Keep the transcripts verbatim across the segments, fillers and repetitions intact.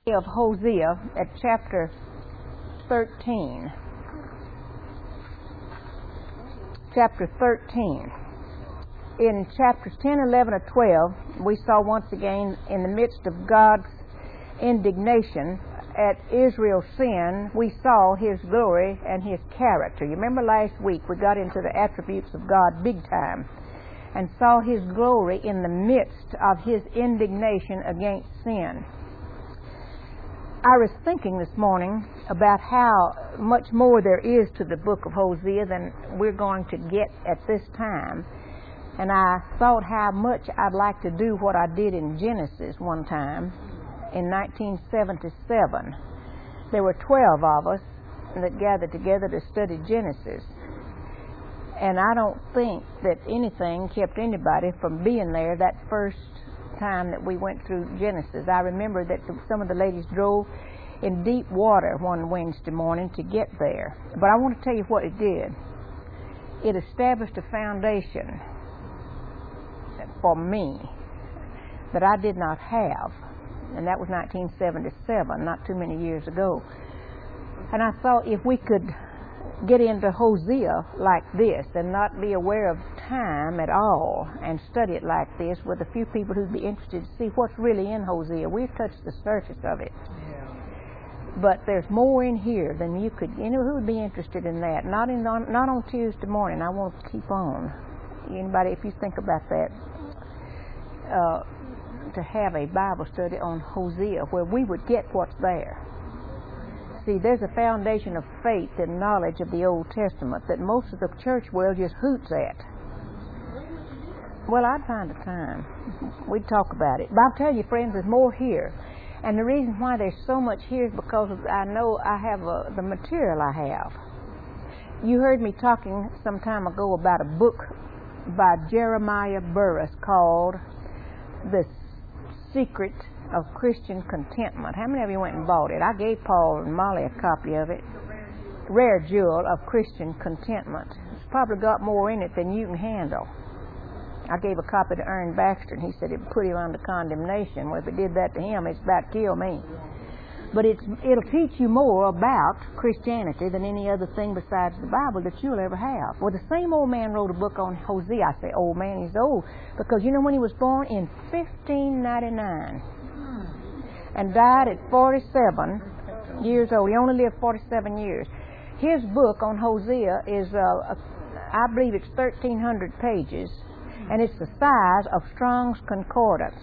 Of Hosea at chapter thirteen. Chapter thirteen. In chapters ten, eleven, and twelve, we saw once again, in the midst of God's indignation at Israel's sin, we saw His glory and His character. You remember last week we got into the attributes of God big time and saw His glory in the midst of His indignation against sin. I was thinking this morning about how much more there is to the book of Hosea than we're going to get at this time. And I thought how much I'd like to do what I did in Genesis one time in nineteen seventy-seven. There were twelve of us that gathered together to study Genesis. And I don't think that anything kept anybody from being there that first time that we went through Genesis. I remember that some of the ladies drove in deep water one Wednesday morning to get there. But I want to tell you what it did. It established a foundation for me that I did not have. And that was nineteen seventy-seven, not too many years ago. And I thought if we could get into Hosea like this and not be aware of time at all and study it like this with a few people who'd be interested to see what's really in Hosea. We've touched the surface of it. Yeah. But there's more in here than you could, you know, who would be interested in that? Not in on, not on Tuesday morning. I won't keep on. Anybody, if you think about that, uh, to have a Bible study on Hosea where we would get what's there. See, there's a foundation of faith and knowledge of the Old Testament that most of the church world just hoots at. Well, I'd find a time. We'd talk about it. But I'll tell you, friends, there's more here. And the reason why there's so much here is because of, I know I have a, the material I have. You heard me talking some time ago about a book by Jeremiah Burris called The Secret of Christian Contentment. How many of you went and bought it? I gave Paul and Molly a copy of it. Rare Jewel of Christian Contentment. It's probably got more in it than you can handle. I gave a copy to Ern Baxter, and he said it put him under condemnation. Well, if it did that to him, it's about to kill me. But it's, it'll teach you more about Christianity than any other thing besides the Bible that you'll ever have. Well, the same old man wrote a book on Hosea. I say, old man, he's old. Because you know when he was born? In fifteen ninety-nine. And died at forty-seven years old. He only lived forty-seven years. His book on Hosea is, uh, I believe it's thirteen hundred pages, and it's the size of Strong's Concordance.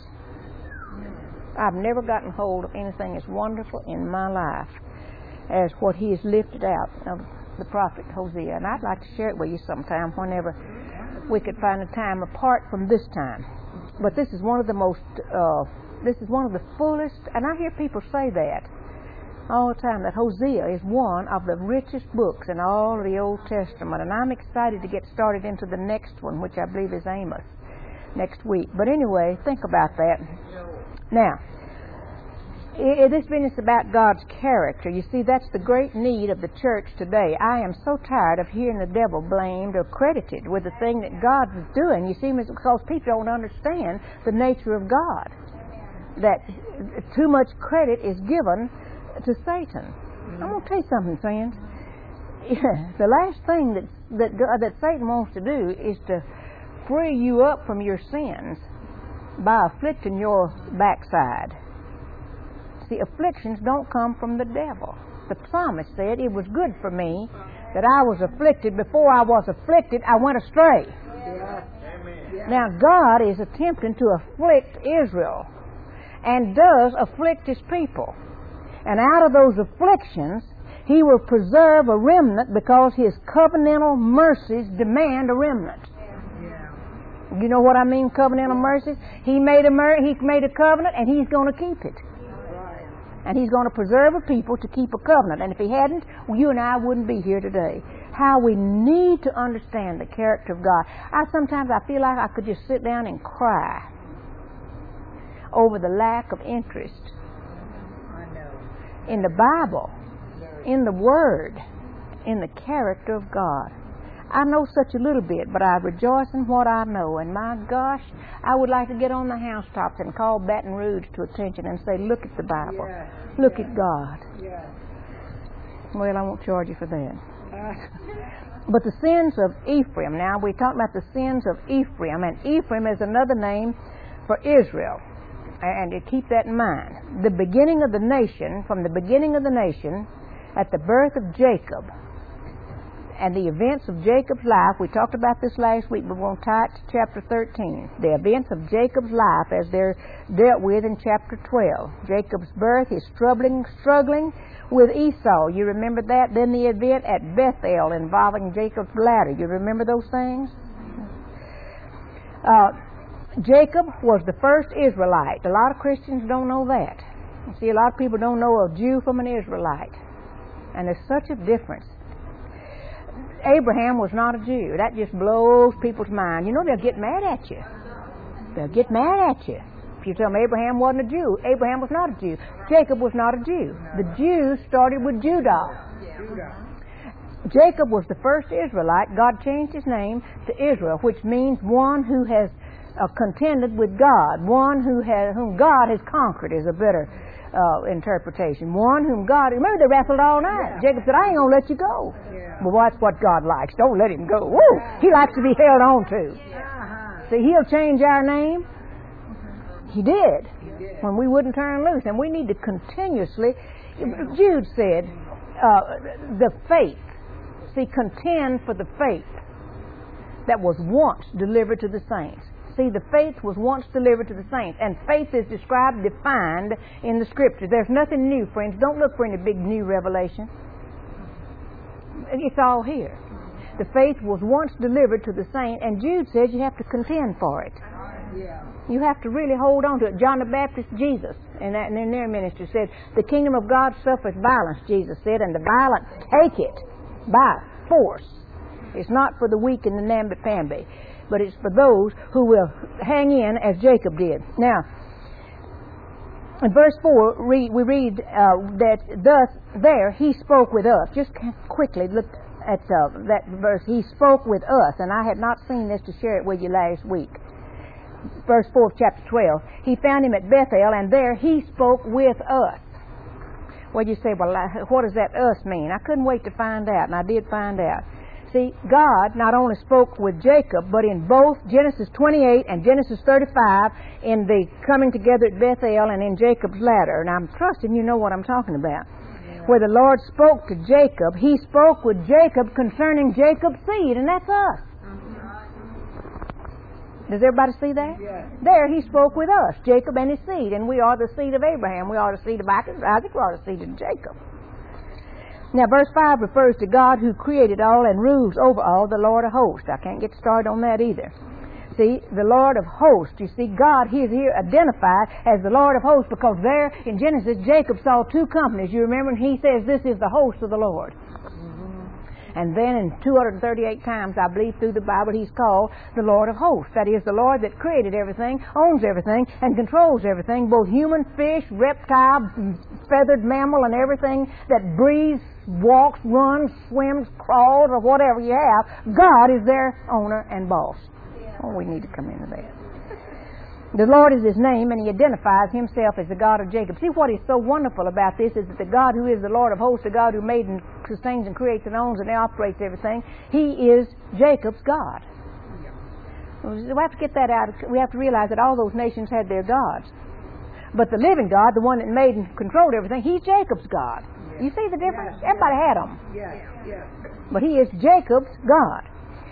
I've never gotten hold of anything as wonderful in my life as what he has lifted out of the prophet Hosea. And I'd like to share it with you sometime whenever we could find a time apart from this time. But this is one of the most... Uh, This is one of the fullest, and I hear people say that all the time, that Hosea is one of the richest books in all of the Old Testament. And I'm excited to get started into the next one, which I believe is Amos, next week. But anyway, think about that. Now, I- this business about God's character, you see, that's the great need of the church today. I am so tired of hearing the devil blamed or credited with the thing that God is doing. You see, because people don't understand the nature of God. That too much credit is given to Satan. Mm-hmm. I'm going to tell you something, friends. The last thing that, that that Satan wants to do is to free you up from your sins by afflicting your backside. See, afflictions don't come from the devil. The psalmist said, it was good for me that I was afflicted. Before I was afflicted, I went astray. Yeah. Yeah. Now, God is attempting to afflict Israel, and does afflict His people. And out of those afflictions, He will preserve a remnant because His covenantal mercies demand a remnant. Yeah. You know what I mean, covenantal mercies? He made a mer- He made a covenant, and He's going to keep it. Right. And He's going to preserve a people to keep a covenant. And if He hadn't, well, you and I wouldn't be here today. How we need to understand the character of God. I sometimes I feel like I could just sit down and cry over the lack of interest in the Bible, in the Word, in the character of God. I know such a little bit, but I rejoice in what I know. And my gosh, I would like to get on the housetops and call Baton Rouge to attention and say, look at the Bible. Yes. Look yes. at God. Yes. Well, I won't charge you for that. But the sins of Ephraim, now we're talking about the sins of Ephraim, and Ephraim is another name for Israel. And you keep that in mind. The beginning of the nation, from the beginning of the nation, at the birth of Jacob, and the events of Jacob's life, we talked about this last week, but we're going to tie it to chapter thirteen. The events of Jacob's life as they're dealt with in chapter twelve. Jacob's birth, his struggling, struggling with Esau. You remember that? Then the event at Bethel involving Jacob's ladder. You remember those things? Uh, Jacob was the first Israelite. A lot of Christians don't know that. You see, a lot of people don't know a Jew from an Israelite. And there's such a difference. Abraham was not a Jew. That just blows people's mind. You know, they'll get mad at you. They'll get mad at you. If you tell them Abraham wasn't a Jew, Abraham was not a Jew. Jacob was not a Jew. The Jews started with Judah. Jacob was the first Israelite. God changed his name to Israel, which means one who has uh, contended with God, one who has, whom God has conquered is a better uh, interpretation. One whom God, remember they wrestled all night. Yeah. Jacob said, I ain't going to let you go. Yeah. Well, that's what God likes. Don't let him go. Woo! He likes to be held on to. Yeah. See, he'll change our name. He did, he did when we wouldn't turn loose. And we need to continuously, Jude said, uh, the faith, see, contend for the faith that was once delivered to the saints. See, the faith was once delivered to the saints. And faith is described, defined in the Scriptures. There's nothing new, friends. Don't look for any big new revelation. It's all here. The faith was once delivered to the saint, and Jude says you have to contend for it. You have to really hold on to it. John the Baptist, Jesus, and that, and in their ministry said, the kingdom of God suffereth violence, Jesus said, and the violent take it by force. It's not for the weak and the namby-pamby, but it's for those who will hang in as Jacob did. Now, in verse four, we read uh, that thus there he spoke with us. Just quickly look at uh, that verse. He spoke with us, and I had not seen this to share it with you last week. Verse four of chapter twelve. He found him at Bethel, and there he spoke with us. Well, you say, well, what does that us mean? I couldn't wait to find out, and I did find out. See, God not only spoke with Jacob, but in both Genesis twenty-eight and Genesis thirty-five, in the coming together at Bethel and in Jacob's ladder. And I'm trusting you know what I'm talking about. Yeah. Where the Lord spoke to Jacob, He spoke with Jacob concerning Jacob's seed, and that's us. Does everybody see that? Yes. There he spoke with us, Jacob and his seed, and we are the seed of Abraham. We are the seed of Isaac. We are the seed of Jacob. Now, verse five refers to God who created all and rules over all, the Lord of hosts. I can't get started on that either. See, the Lord of hosts, you see, God, He is here identified as the Lord of hosts because there in Genesis, Jacob saw two companies. You remember, and he says, this is the host of the Lord. And then in two hundred thirty-eight times, I believe, through the Bible, He's called the Lord of hosts. That is, the Lord that created everything, owns everything, and controls everything, both human, fish, reptile, feathered mammal, and everything that breathes, walks, runs, swims, crawls, or whatever you have. God is their owner and boss. Oh, we need to come into that. The Lord is His name, and He identifies Himself as the God of Jacob. See, what is so wonderful about this is that the God who is the Lord of hosts, the God who made and sustains and creates and owns and operates everything, He is Jacob's God. We have to get that out. We have to realize that all those nations had their gods. But the living God, the one that made and controlled everything, He's Jacob's God. You see the difference? Yes, everybody yes. had them. Yes, yes. But He is Jacob's God.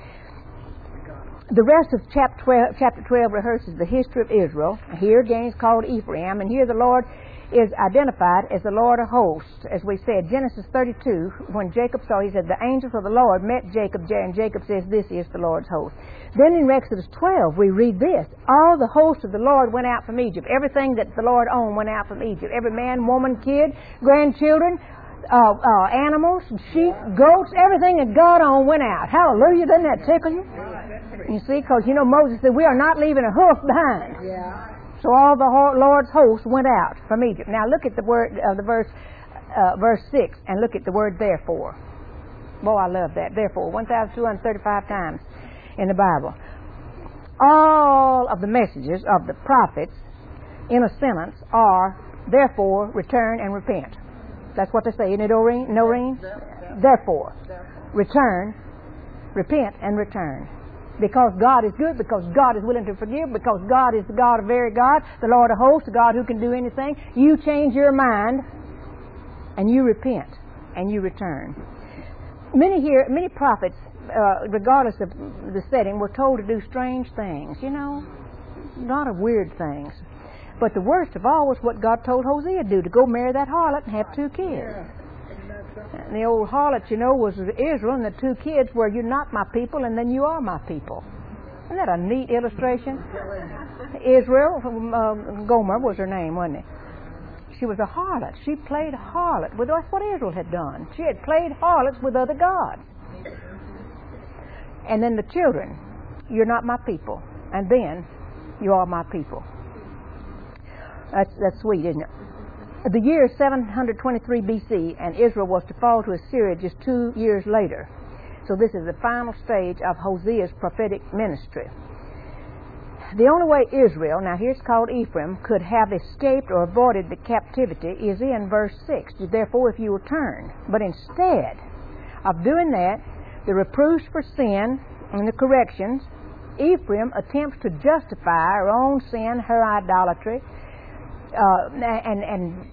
The rest of chapter twelve, chapter twelve rehearses the history of Israel. Here again it's called Ephraim, and here the Lord is identified as the Lord of hosts. As we said, Genesis thirty-two, when Jacob saw, he said, the angels of the Lord met Jacob, and Jacob says, this is the Lord's host. Then in Exodus twelve, we read this. All the hosts of the Lord went out from Egypt. Everything that the Lord owned went out from Egypt. Every man, woman, kid, grandchildren, Uh, uh, animals, sheep, goats, everything that God owned went out. Hallelujah. Doesn't that tickle you? You see, because you know Moses said, we are not leaving a hoof behind. Yeah. So all the Lord's hosts went out from Egypt. Now look at the word of uh, the verse, uh, verse six, and look at the word therefore. Boy, I love that. Therefore, one thousand two hundred thirty-five times in the Bible. All of the messages of the prophets, in a sentence, are, therefore, return and repent. That's what they say, isn't it, Noreen? Noreen? Therefore, return, repent, and return. Because God is good, because God is willing to forgive, because God is the God of very God, the Lord of hosts, the God who can do anything. You change your mind, and you repent, and you return. Many here, many prophets, uh, regardless of the setting, were told to do strange things, you know, a lot of weird things. But the worst of all was what God told Hosea to do, to go marry that harlot and have two kids. And the old harlot, you know, was Israel, and the two kids were, you're not my people, and then you are my people. Isn't that a neat illustration? Israel, uh, Gomer was her name, wasn't it? She was a harlot. She played harlot. Well, that's what Israel had done. She had played harlots with other gods. And then the children, you're not my people, and then you are my people. That's, that's sweet, isn't it? The year is seven hundred twenty-three B C, and Israel was to fall to Assyria just two years later. So this is the final stage of Hosea's prophetic ministry. The only way Israel, now here it's called Ephraim, could have escaped or avoided the captivity is in verse six. Therefore, if you will turn. But instead of doing that, the reproofs for sin and the corrections, Ephraim attempts to justify her own sin, her idolatry, Uh, and,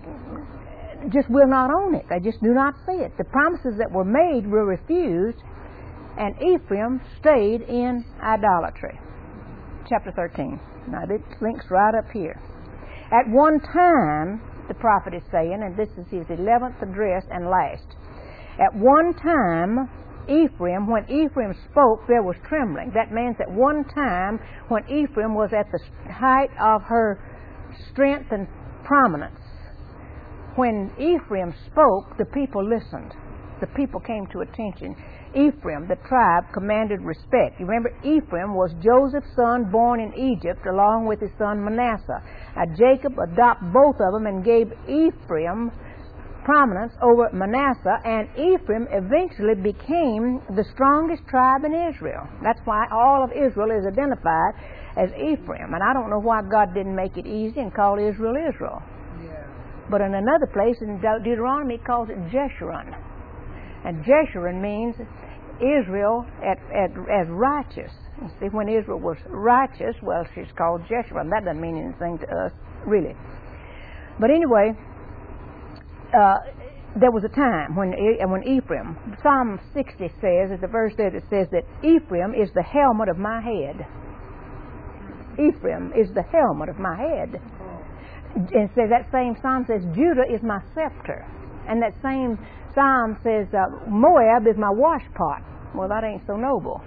and just will not own it. They just do not see it. The promises that were made were refused, and Ephraim stayed in idolatry. Chapter thirteen. Now, this links right up here. At one time, the prophet is saying, and this is his eleventh address and last, at one time, Ephraim, when Ephraim spoke, there was trembling. That means at one time, when Ephraim was at the height of her strength and prominence, when Ephraim spoke, the people listened. The people came to attention. Ephraim, the tribe, commanded respect. You remember, Ephraim was Joseph's son born in Egypt along with his son Manasseh. Now, Jacob adopted both of them and gave Ephraim prominence over Manasseh, and Ephraim eventually became the strongest tribe in Israel. That's why all of Israel is identified as Ephraim. And I don't know why God didn't make it easy and call Israel Israel. Yeah. But in another place in Deuteronomy, it calls it Jeshurun. And Jeshurun means Israel at, at, as righteous. You see, when Israel was righteous, well, she's called Jeshurun. That doesn't mean anything to us, really. But anyway, uh, there was a time when when Ephraim, Psalm sixty says, at the verse there, it says that Ephraim is the helmet of my head. Ephraim is the helmet of my head. And so that same psalm says, Judah is my scepter. And that same psalm says, uh, Moab is my washpot. Well, that ain't so noble.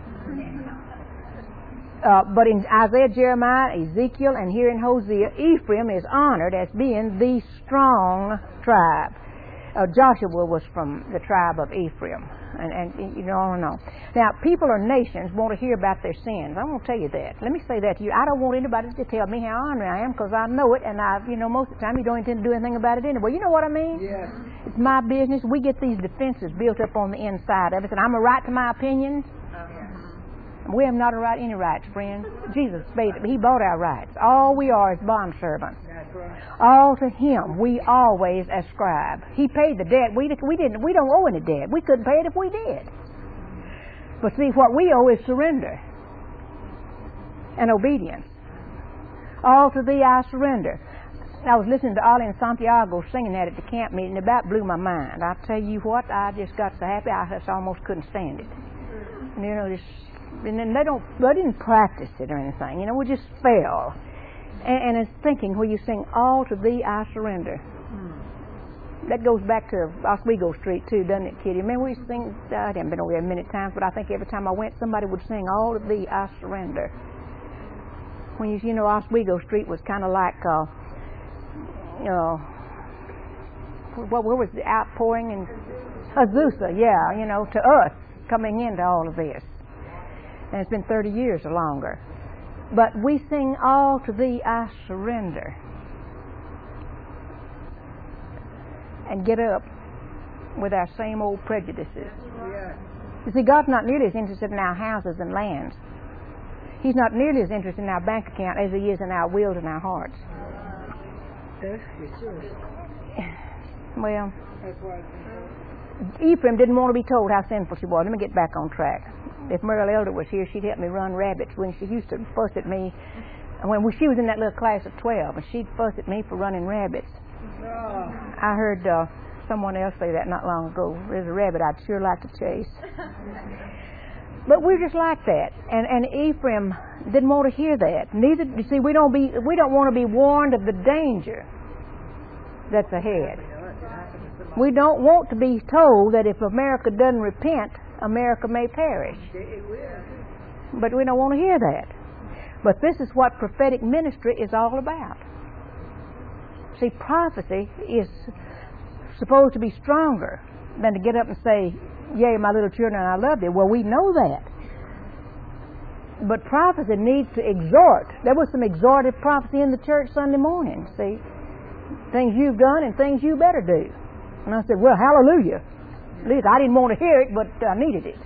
Uh, but in Isaiah, Jeremiah, Ezekiel, and here in Hosea, Ephraim is honored as being the strong tribe. Uh, Joshua was from the tribe of Ephraim. And, and you know, on and on. Now, people or nations want to hear about their sins. I won't tell you that. Let me say that to you. I don't want anybody to tell me how honored I am, because I know it, and I, you know, most of the time you don't intend to do anything about it anyway. You know what I mean? Yes. It's my business. We get these defenses built up on the inside of us, and I'm a right to my opinions. We have not a right any rights, friend. Jesus paid it. He bought our rights. All we are is bondservants. That's right. All to Him we always ascribe. He paid the debt. We we didn't. We don't owe any debt. We couldn't pay it if we did. But see, what we owe is surrender and obedience. All to Thee I surrender. I was listening to Ollie and Santiago singing that at the camp meeting. It about blew my mind. I tell you what, I just got so happy I just almost couldn't stand it. And, you know, just. And then they don't, they didn't practice it or anything. You know, we just fell. And, and it's thinking where you sing, all to Thee I surrender. Hmm. That goes back to Oswego Street too, doesn't it, Kitty? Remember we sing, I haven't been over there many times, but I think every time I went, somebody would sing, all to Thee I surrender. When you, you know, Oswego Street was kind of like, uh, you know, what, where was the outpouring? In Azusa, yeah, you know, to us, coming into all of this. And it's been thirty years or longer. But we sing, all to Thee I surrender. And get up with our same old prejudices. Yeah. You see, God's not nearly as interested in our houses and lands. He's not nearly as interested in our bank account as He is in our wills and our hearts. That's for sure. Well, That's why. Ephraim didn't want to be told how sinful she was. Let me get back on track. If Merle Elder was here, she'd help me run rabbits. When she used to fuss at me, when she was in that little class of twelve, and she'd fuss at me for running rabbits. Oh. I heard uh, someone else say that not long ago. There's a rabbit I'd sure like to chase. But we're just like that, and and Ephraim didn't want to hear that. Neither, you see, we don't be we don't want to be warned of the danger that's ahead. We don't want to be told that if America doesn't repent, America may perish. But we don't want to hear that. But this is what prophetic ministry is all about. See, prophecy is supposed to be stronger than to get up and say, "Yea, my little children, I love thee." Well, we know that. But prophecy needs to exhort. There was some exhortive prophecy in the church Sunday morning, see. Things you've done and things you better do. And I said, well, hallelujah. At least I didn't want to hear it, but I needed it.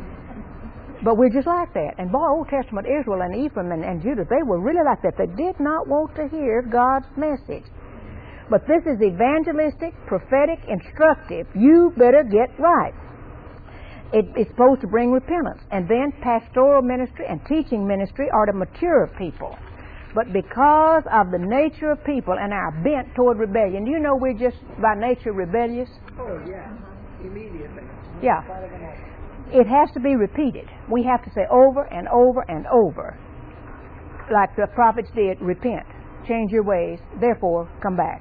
But we're just like that. And boy, Old Testament Israel and Ephraim and, and Judah, they were really like that. They did not want to hear God's message. But this is evangelistic, prophetic, instructive. You better get right. It, it's supposed to bring repentance. And then pastoral ministry and teaching ministry are to mature people. But because of the nature of people and our bent toward rebellion, you know we're just by nature rebellious? Oh, yeah. Immediately. Yeah. It has to be repeated. We have to say over and over and over, like the prophets did, repent, change your ways, therefore come back.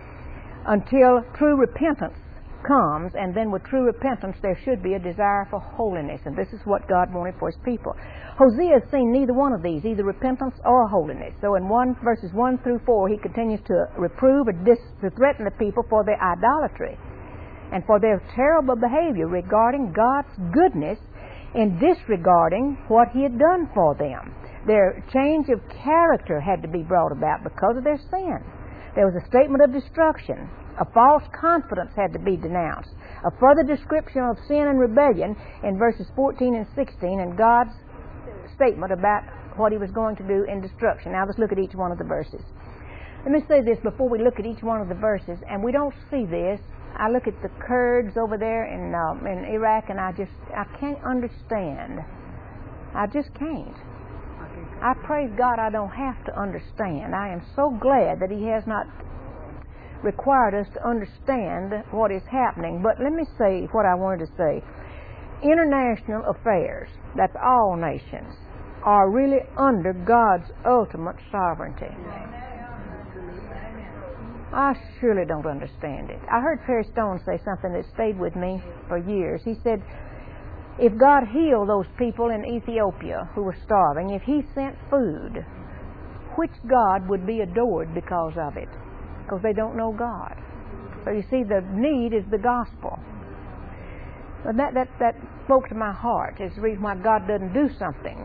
Until true repentance comes, and then with true repentance there should be a desire for holiness, and this is what God wanted for His people. Hosea has seen neither one of these, either repentance or holiness. So in one verses one through four, he continues to reprove or dis, to threaten the people for their idolatry and for their terrible behavior regarding God's goodness in disregarding what He had done for them. Their change of character had to be brought about because of their sin. There was a statement of destruction. A false confidence had to be denounced. A further description of sin and rebellion in verses fourteen and sixteen, and God's statement about what He was going to do in destruction. Now let's look at each one of the verses. Let me say this before we look at each one of the verses, and we don't see this. I look at the Kurds over there in, um, in Iraq, and I just, I can't understand. I just can't. I praise God I don't have to understand. I am so glad that He has not required us to understand what is happening. But let me say what I wanted to say. International affairs, that's all nations, are really under God's ultimate sovereignty. I surely don't understand it. I heard Perry Stone say something that stayed with me for years. He said, if God healed those people in Ethiopia who were starving, if He sent food, which God would be adored because of it? Because they don't know God. So you see, the need is the gospel. But that, that, that spoke to my heart. It's the reason why God doesn't do something.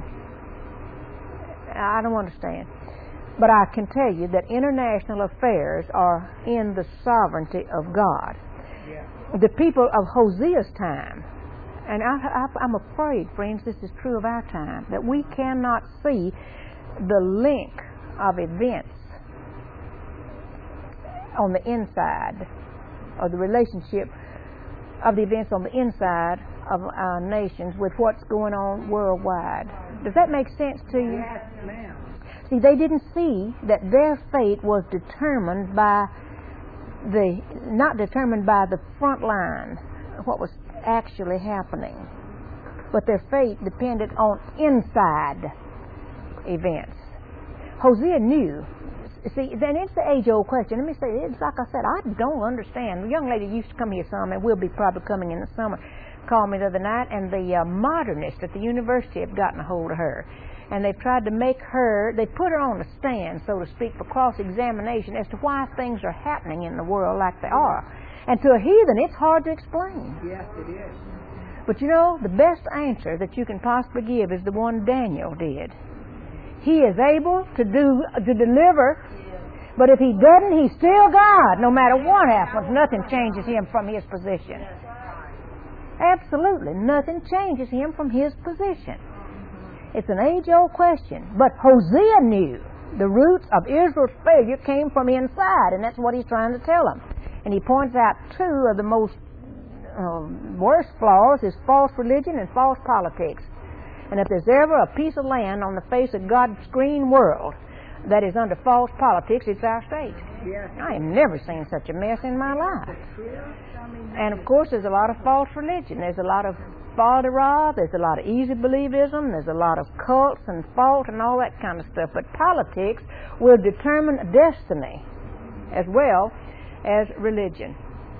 I don't understand. But I can tell you that international affairs are in the sovereignty of God. Yeah. The people of Hosea's time, and I, I, I'm afraid, friends, this is true of our time, that we cannot see the link of events on the inside, or the relationship of the events on the inside of our nations with what's going on worldwide. Does that make sense to you? Yes, ma'am. See, they didn't see that their fate was determined by the, not determined by the front line, what was actually happening, but their fate depended on inside events. Hosea knew. See, then it's the age-old question. Let me say, it's like I said, I don't understand. The young lady used to come here some, and will be probably coming in the summer, called me the other night, and the uh, modernists at the university have gotten a hold of her. And they've tried to make her, they put her on the stand, so to speak, for cross-examination as to why things are happening in the world like they are. And to a heathen, it's hard to explain. Yes, it is. But you know, the best answer that you can possibly give is the one Daniel did. He is able to do to deliver, but if He doesn't, He's still God. No matter what happens, nothing changes Him from His position. Absolutely. Nothing changes him from his position. It's an age-old question. But Hosea knew the roots of Israel's failure came from inside, and that's what he's trying to tell them. And he points out two of the most um, worst flaws is false religion and false politics. And if there's ever a piece of land on the face of God's green world that is under false politics, it's our state. Yes. I have never seen such a mess in my life. And of course, there's a lot of false religion. There's a lot of father-rod. There's a lot of easy believism. There's a lot of cults and fault and all that kind of stuff. But politics will determine destiny as well as religion.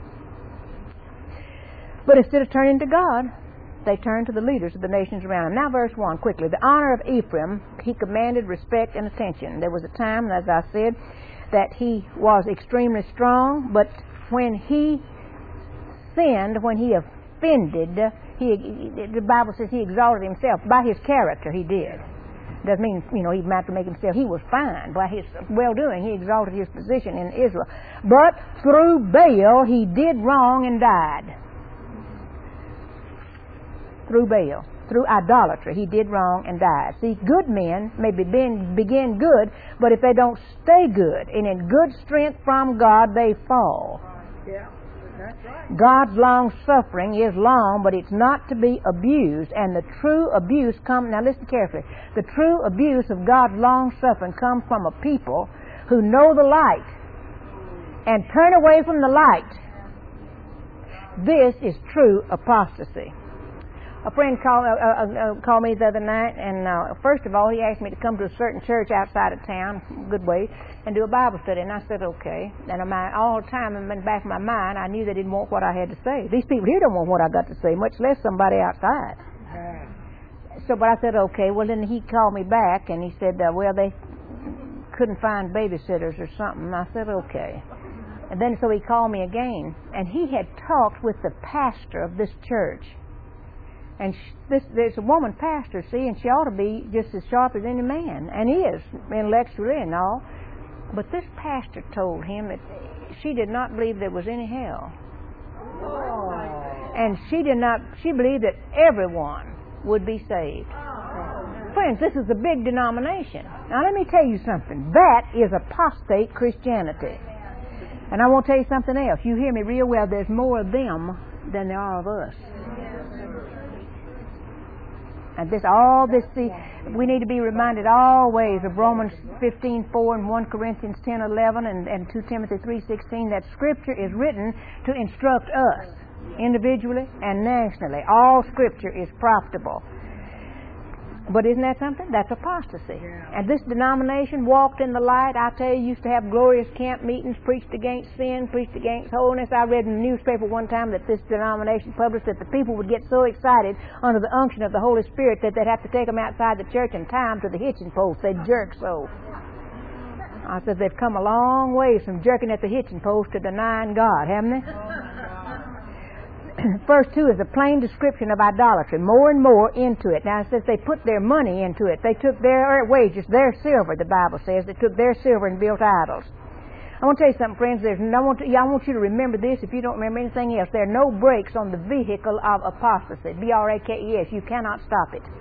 But instead of turning to God, they turned to the leaders of the nations around him. Now verse one, quickly. The honor of Ephraim, he commanded respect and attention. There was a time, as I said, that he was extremely strong, but when he sinned, when he offended, he, the Bible says he exalted himself. By his character, he did. Doesn't mean, you know, he might have to make himself, he was fine. By his well-doing, he exalted his position in Israel. But through Baal, he did wrong and died. Through Baal, through idolatry, he did wrong and died. See, good men may begin, begin good, but if they don't stay good and in good strength from God, they fall. Yeah, that's right. God's long suffering is long, but it's not to be abused. And the true abuse comes, now listen carefully, the true abuse of God's long suffering comes from a people who know the light and turn away from the light. This is true apostasy. A friend called, uh, uh, uh, called me the other night, and uh, first of all, he asked me to come to a certain church outside of town, good way, and do a Bible study. And I said, okay. And my, all the time in the back of my mind, I knew they didn't want what I had to say. These people here don't want what I got to say, much less somebody outside. So, but I said, okay. Well, then he called me back, and he said, uh, well, they couldn't find babysitters or something. And I said, okay. And then so he called me again, and he had talked with the pastor of this church. And she, this, there's a woman pastor, see, and she ought to be just as sharp as any man, and is, intellectually and all. But this pastor told him that she did not believe there was any hell. Oh. And she did not, she believed that everyone would be saved. Oh. Friends, this is a big denomination. Now let me tell you something. That is apostate Christianity. And I want to tell you something else. You hear me real well. There's more of them than there are of us. And this, all this, see, we need to be reminded always of Romans fifteen four and First Corinthians ten eleven and, and Second Timothy three sixteen, that Scripture is written to instruct us individually and nationally. All Scripture is profitable. But isn't that something? That's apostasy. Yeah. And this denomination walked in the light. I tell you, used to have glorious camp meetings, preached against sin, preached against holiness. I read in the newspaper one time that this denomination published that the people would get so excited under the unction of the Holy Spirit that they'd have to take them outside the church and tie them to the hitching post. They'd jerk so. I said, they've come a long ways from jerking at the hitching post to denying God, haven't they? Verse two is a plain description of idolatry, more and more into it. Now it says they put their money into it. They took their wages, their silver, the Bible says. They took their silver and built idols. I want to tell you something, friends. There's no, I, want to, I want you to remember this if you don't remember anything else. There are no brakes on the vehicle of apostasy. B R A K E S. You cannot stop it.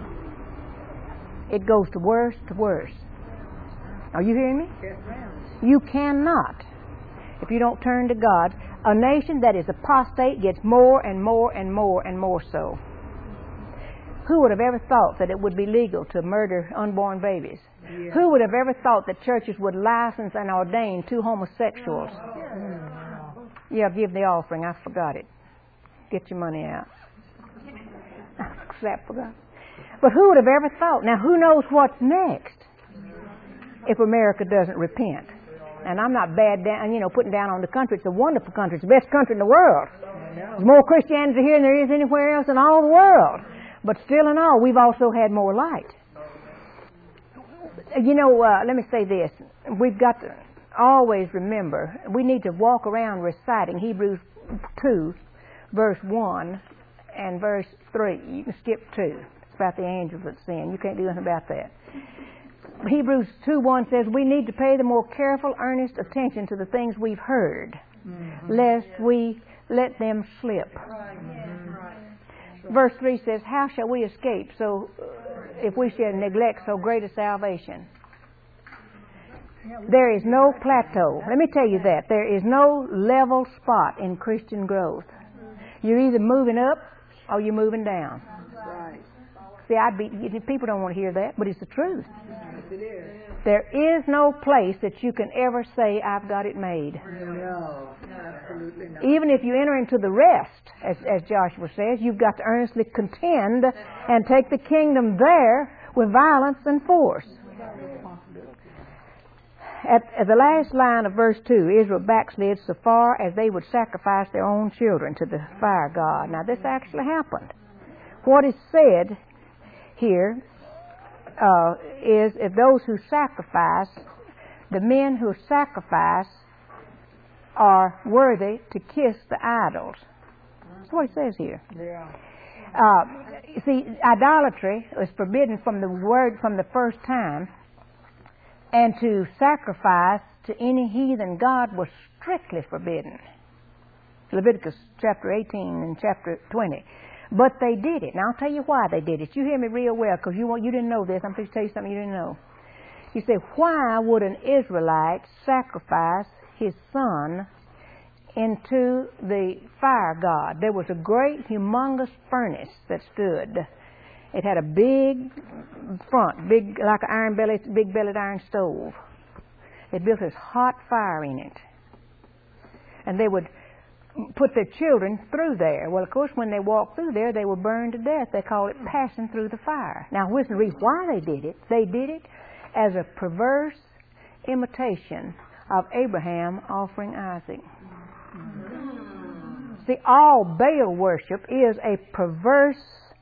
It goes to worse to worse. Are you hearing me? Yes, ma'am. You cannot, if you don't turn to God. A nation that is apostate gets more and more and more and more so. Who would have ever thought that it would be legal to murder unborn babies? Yeah. Who would have ever thought that churches would license and ordain two homosexuals? Oh. Yeah, give the offering. I forgot it. Get your money out. Except forgot. But who would have ever thought? Now, who knows what's next if America doesn't repent? And I'm not bad down, you know, putting down on the country. It's a wonderful country. It's the best country in the world. There's more Christianity here than there is anywhere else in all the world. But still and all, we've also had more light. You know, uh, let me say this. We've got to always remember, we need to walk around reciting Hebrews two, verse one, and verse three. You can skip two. It's about the angels that sin. You can't do anything about that. Hebrews two one says we need to pay the more careful, earnest attention to the things we've heard, mm-hmm. lest we let them slip. Right. Mm-hmm. Verse three says, how shall we escape so if we shall neglect so great a salvation? There is no plateau. Let me tell you that. There is no level spot in Christian growth. You're either moving up or you're moving down. Right. See, I'd be, people don't want to hear that, but it's the truth. Yes, it is. There is no place that you can ever say, I've got it made. No, absolutely not. Even if you enter into the rest, as, as Joshua says, you've got to earnestly contend and take the kingdom there with violence and force. At, at the last line of verse two, Israel backslid so far as they would sacrifice their own children to the fire god. Now, this actually happened. What is said here uh, is if those who sacrifice, the men who sacrifice, are worthy to kiss the idols. That's what it says here. Yeah. Uh, see, idolatry was forbidden from the word from the first time. And to sacrifice to any heathen god was strictly forbidden. Leviticus chapter eighteen and chapter twenty. But they did it. Now I'll tell you why they did it. You hear me real well because you, you didn't know this. I'm going to tell you something you didn't know. You say, why would an Israelite sacrifice his son into the fire god? There was a great, humongous furnace that stood. It had a big front, big like an iron belly, big bellied iron stove. They built this hot fire in it, and they would put their children through there. Well, of course, when they walked through there, they were burned to death. They called it passing through the fire. Now, here's the reason why they did it. They did it as a perverse imitation of Abraham offering Isaac. See, all Baal worship is a perverse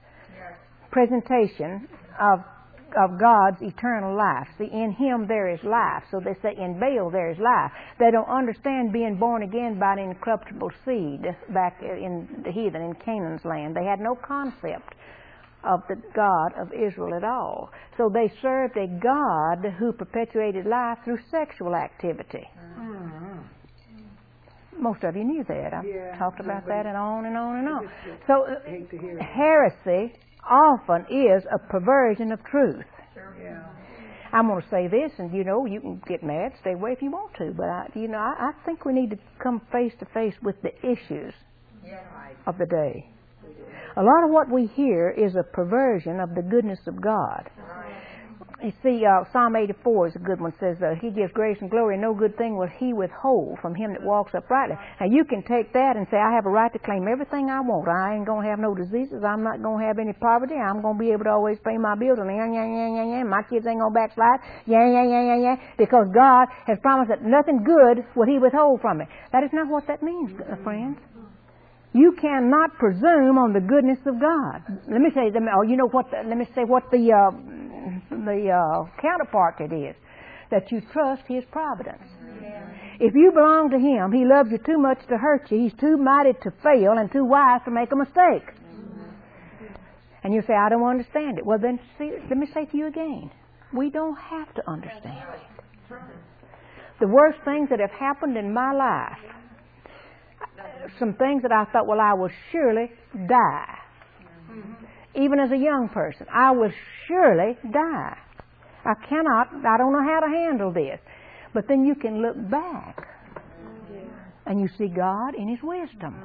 presentation of of God's eternal life. See, in Him there is life. So they say in Baal there is life. They don't understand being born again by an incorruptible seed back in the heathen, in Canaan's land. They had no concept of the God of Israel at all. So they served a God who perpetuated life through sexual activity. Mm-hmm. Most of you knew that. I've Yeah, talked about that and on and on and on. just So hate to hear it. heresy often is a perversion of truth. Yeah. I'm going to say this, and you know, you can get mad, stay away if you want to, but I, you know, I, I think we need to come face to face with the issues Yeah. of the day. A lot of what we hear is a perversion of the goodness of God. You see, uh, Psalm eighty-four is a good one. It says, uh, He gives grace and glory, and no good thing will He withhold from him that walks uprightly. Now, you can take that and say, I have a right to claim everything I want. I ain't going to have no diseases. I'm not going to have any poverty. I'm going to be able to always pay my bills. And yeah, yeah, yeah, yeah, yeah. My kids ain't going to backslide. Yeah, yeah, yeah, yeah, yeah. Because God has promised that nothing good will He withhold from me. That is not what that means, friends. You cannot presume on the goodness of God. Let me say, oh, you know what? The, let me say what the uh, the uh, counterpart to it is. That you trust His providence. Yeah. If you belong to Him, He loves you too much to hurt you. He's too mighty to fail and too wise to make a mistake. Mm-hmm. And you say, I don't understand it. Well, then, see, let me say to you again, we don't have to understand it. The worst things that have happened in my life, some things that I thought, well, I will surely die. Mm-hmm. Even as a young person, I will surely die. I cannot, I don't know how to handle this. But then you can look back and you see God in His wisdom.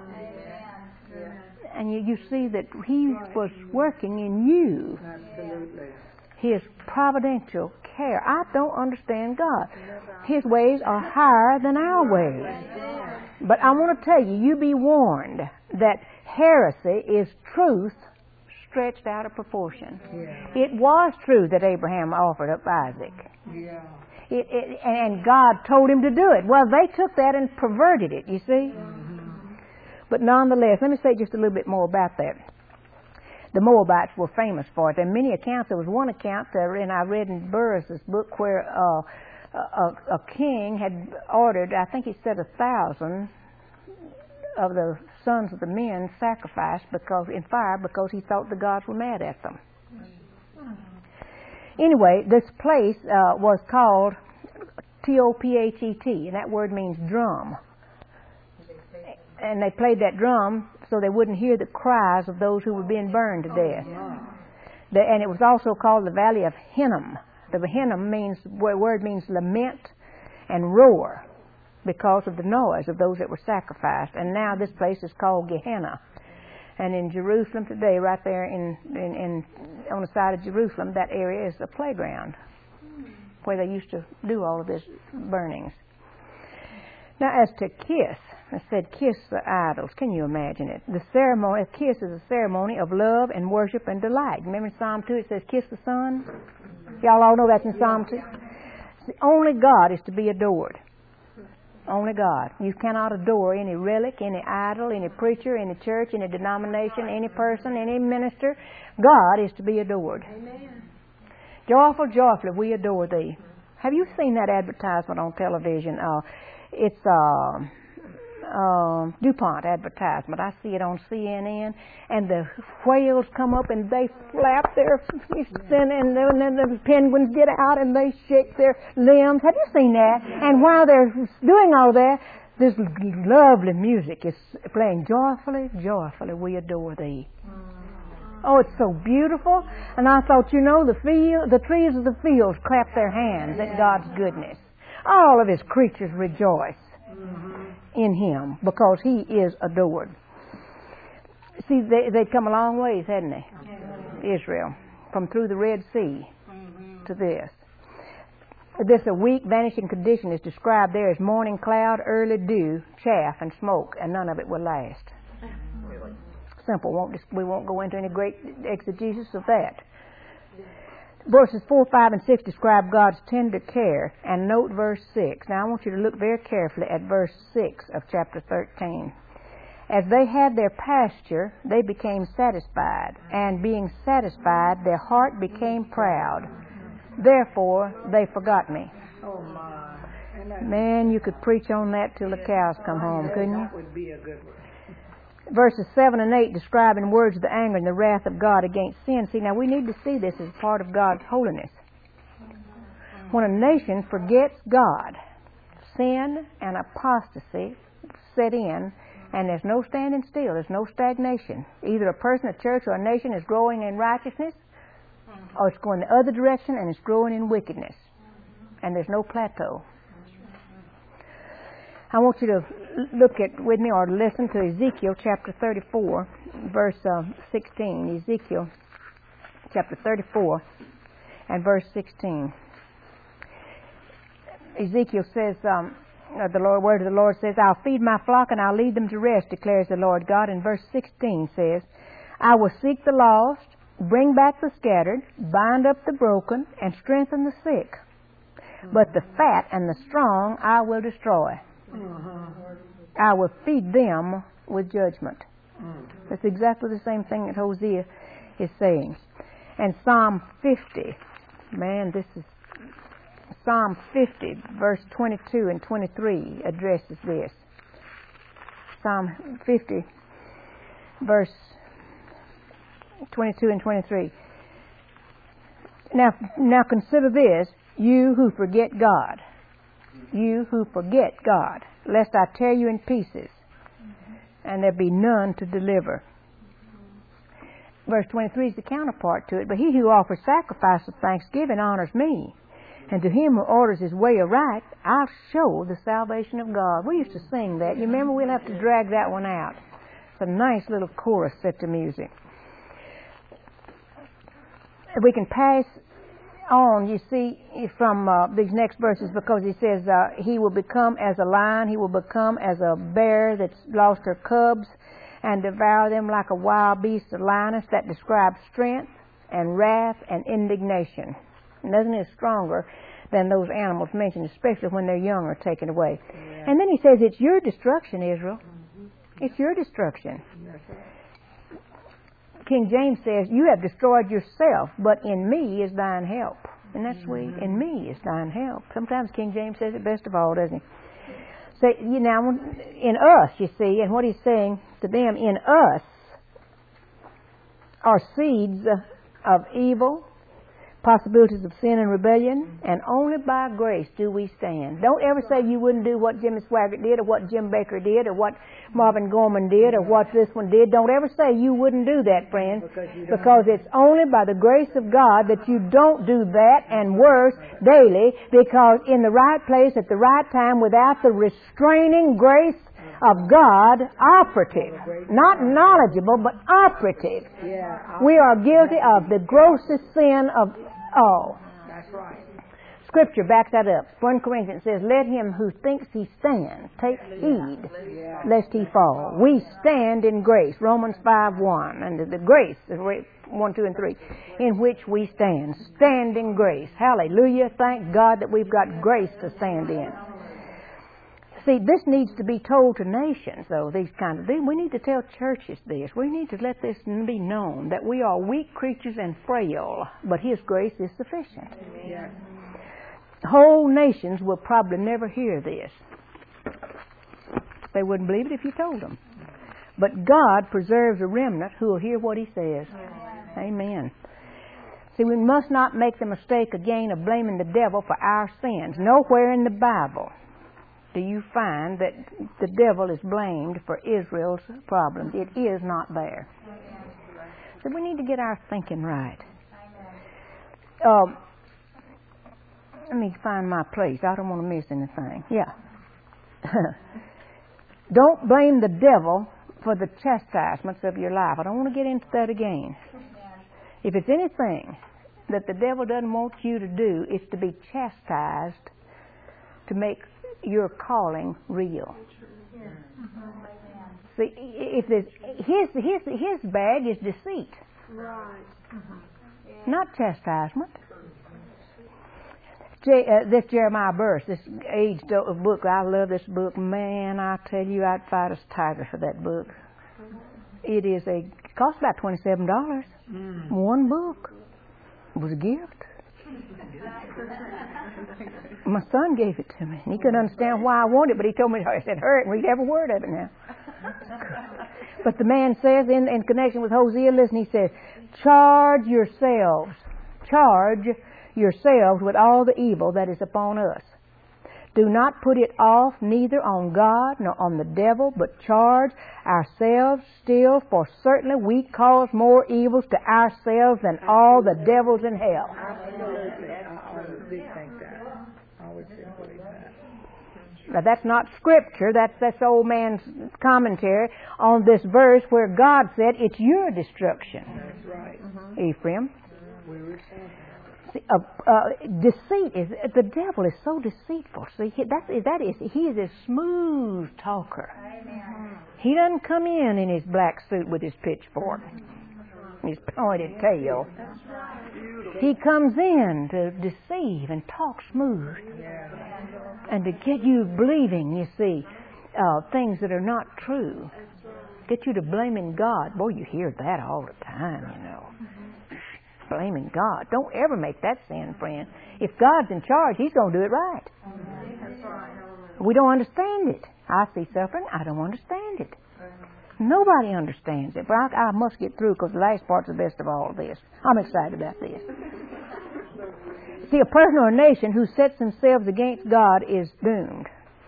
And you, you see that He was working in you. Absolutely. His providential care. I don't understand God. His ways are higher than our ways. But I want to tell you, you be warned that heresy is truth stretched out of proportion. Yeah. It was true that Abraham offered up Isaac. Yeah. It, it, and God told him to do it. Well, they took that and perverted it, you see. Mm-hmm. But nonetheless, let me say just a little bit more about that. The Moabites were famous for it. There are many accounts. There was one account, uh, and I read in Burris' book, where uh, a, a king had ordered, I think he said a thousand of the sons of the men sacrificed because in fire because he thought the gods were mad at them. Anyway, this place uh, was called T O P H E T, and that word means drum. And they played that drum so they wouldn't hear the cries of those who were being burned to death. The, and it was also called the Valley of Hinnom. The Hinnom means, the word means lament and roar because of the noise of those that were sacrificed. And now this place is called Gehenna. And in Jerusalem today, right there in, in, in on the side of Jerusalem, that area is a playground where they used to do all of these burnings. Now, as to kiss, I said kiss the idols. Can you imagine it? The ceremony, a kiss is a ceremony of love and worship and delight. Remember in Psalm two it says, kiss the Son? Y'all all know that's in Psalm two? See, only God is to be adored. Only God. You cannot adore any relic, any idol, any preacher, any church, any denomination, any person, any minister. God is to be adored. Amen. Joyful, joyfully, we adore thee. Have you seen that advertisement on television? Uh, it's uh, uh, DuPont advertisement. I see it on C N N. And the whales come up and they flap their fists, and, and then the penguins get out and they shake their limbs. Have you seen that? And while they're doing all that, this lovely music is playing. Joyfully, joyfully, we adore thee. Oh, it's so beautiful. And I thought, you know, the field, the trees of the fields clap their hands at God's goodness. All of His creatures rejoice in Him because He is adored. See, they, they'd come a long ways, hadn't they? Israel, from through the Red Sea to this. This a weak, vanishing condition is described there as morning cloud, early dew, chaff, and smoke, and none of it will last. Simple. Won't just, we won't go into any great exegesis of that. Verses four, five, and six describe God's tender care. And note verse six. Now I want you to look very carefully at verse six of chapter thirteen. As they had their pasture, they became satisfied. And being satisfied, their heart became proud. Therefore, they forgot me. Oh, my. Man, you could preach on that till the cows come home, couldn't you? That would be a good one. Verses seven and eight describe in words the anger and the wrath of God against sin. See, now we need to see this as part of God's holiness. When a nation forgets God, sin and apostasy set in, and there's no standing still, there's no stagnation. Either a person, a church, or a nation is growing in righteousness, or it's going the other direction and it's growing in wickedness. And there's no plateau. I want you to look at with me or listen to Ezekiel chapter thirty-four, verse uh, sixteen. Ezekiel chapter thirty-four and verse sixteen. Ezekiel says, um, the Lord, word of the Lord says, I'll feed my flock and I'll lead them to rest, declares the Lord God. And verse sixteen says, I will seek the lost, bring back the scattered, bind up the broken, and strengthen the sick. But the fat and the strong I will destroy. Uh-huh. I will feed them with judgment. Uh-huh. That's exactly the same thing that Hosea is saying. And Psalm fifty, man, this is Psalm fifty, verse twenty-two and twenty-three addresses this. Psalm fifty, verse twenty-two and twenty-three. Now, now consider this, you who forget God. You who forget God, lest I tear you in pieces, and there be none to deliver. Verse twenty-three is the counterpart to it. But he who offers sacrifice of thanksgiving honors me, and to him who orders his way aright, I'll show the salvation of God. We used to sing that. You remember? We'll have to drag that one out. It's a nice little chorus set to music. We can pass on, you see, from uh, these next verses, because he says uh, he will become as a lion, he will become as a bear that's lost her cubs, and devour them like a wild beast, a lioness. That describes strength and wrath and indignation. Nothing is stronger than those animals mentioned, especially when they're young or taken away. Yeah. And then he says, it's your destruction, Israel. Mm-hmm. It's your destruction. Yes, King James says, you have destroyed yourself, but in me is thine help. Isn't that sweet? Mm-hmm. In me is thine help. Sometimes King James says it best of all, doesn't he? So, you know, in us, you see, and what he's saying to them, in us are seeds of evil, possibilities of sin and rebellion, and only by grace do we stand. Don't ever say you wouldn't do what Jimmy Swaggart did, or what Jim Baker did, or what Marvin Gorman did, or what this one did. Don't ever say you wouldn't do that, friend, because it's only by the grace of God that you don't do that, and worse, daily, because in the right place at the right time, without the restraining grace of God, operative, not knowledgeable, but operative, we are guilty of the grossest sin of all. That's right. Scripture backs that up. First Corinthians says, let him who thinks he stands take heed lest he fall. We stand in grace. Romans five one. And the grace, one, two, and three, in which we stand. Stand in grace. Hallelujah. Thank God that we've got grace to stand in. See, this needs to be told to nations, though, these kind of things. We need to tell churches this. We need to let this be known, that we are weak creatures and frail, but His grace is sufficient. Yes. Whole nations will probably never hear this. They wouldn't believe it if you told them. But God preserves a remnant who will hear what He says. Amen. See, we must not make the mistake again of blaming the devil for our sins. Nowhere in the Bible do you find that the devil is blamed for Israel's problems. It is not there. So we need to get our thinking right. Um, let me find my place. I don't want to miss anything. Yeah. Don't blame the devil for the chastisements of your life. I don't want to get into that again. If it's anything that the devil doesn't want you to do, it's to be chastised to make your calling real. See, if there's, his, his, his bag is deceit. Right. Not chastisement. J, uh, this Jeremiah verse, this aged book, I love this book. Man, I tell you, I'd fight a tiger for that book. It is a, it costs about twenty-seven dollars. Mm. One book. It was a gift. My son gave it to me, and he couldn't understand why I wanted it, but he told me, I said, hurry and read every word of it now. But the man says, in, in connection with Hosea, listen, he says, charge yourselves, charge yourselves with all the evil that is upon us. Do not put it off neither on God nor on the devil, but charge ourselves still, for certainly we cause more evils to ourselves than all the devils in hell. Absolutely. I always did think that. I always did believe that. Now that's not scripture, that's this old man's commentary on this verse where God said it's your destruction. That's right. Mm-hmm. Ephraim. We were saying. See, uh, uh, deceit is, the devil is so deceitful. See, he, that, that is, he is a smooth talker. Amen. He doesn't come in in his black suit with his pitchfork, his pointed tail. He comes in to deceive and talk smooth, and to get you believing, you see, uh, things that are not true. Get you to blaming God. Boy, you hear that all the time, you know. Blaming God. Don't ever make that sin, friend. If God's in charge, He's going to do it right. We don't understand it. I see suffering. I don't understand it. Nobody understands it. But I, I must get through, because the last part's the best of all of this. I'm excited about this. See, a person or a nation who sets themselves against God is doomed.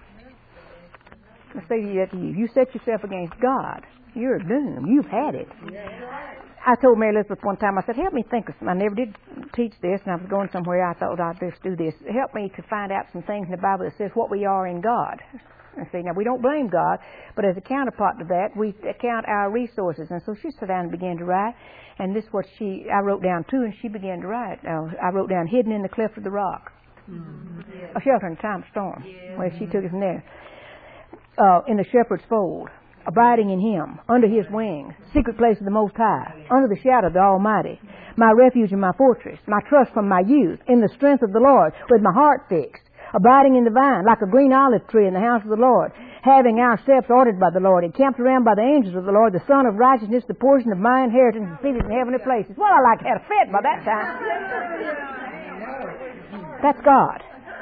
I say that to you. You set yourself against God, you're doomed. You've had it. I told Mary Elizabeth one time, I said, help me think of some. I never did teach this, and I was going somewhere. I thought I'd just do this. Help me to find out some things in the Bible that says what we are in God. And see, now we don't blame God, but as a counterpart to that, we count our resources. And so she sat down and began to write, and this is what she, I wrote down too, and she began to write. Uh, I wrote down, hidden in the cleft of the rock. Mm-hmm. A shelter in time of storm. Yeah. Well, she took it from there. Uh, in the shepherd's fold. Abiding in Him, under His wings, secret place of the Most High, under the shadow of the Almighty, my refuge and my fortress, my trust from my youth, in the strength of the Lord, with my heart fixed, abiding in the vine, like a green olive tree in the house of the Lord, having our steps ordered by the Lord, encamped around by the angels of the Lord, the Son of righteousness, the portion of my inheritance, and seated in heavenly places. Well, I like had a fit by that time. That's God.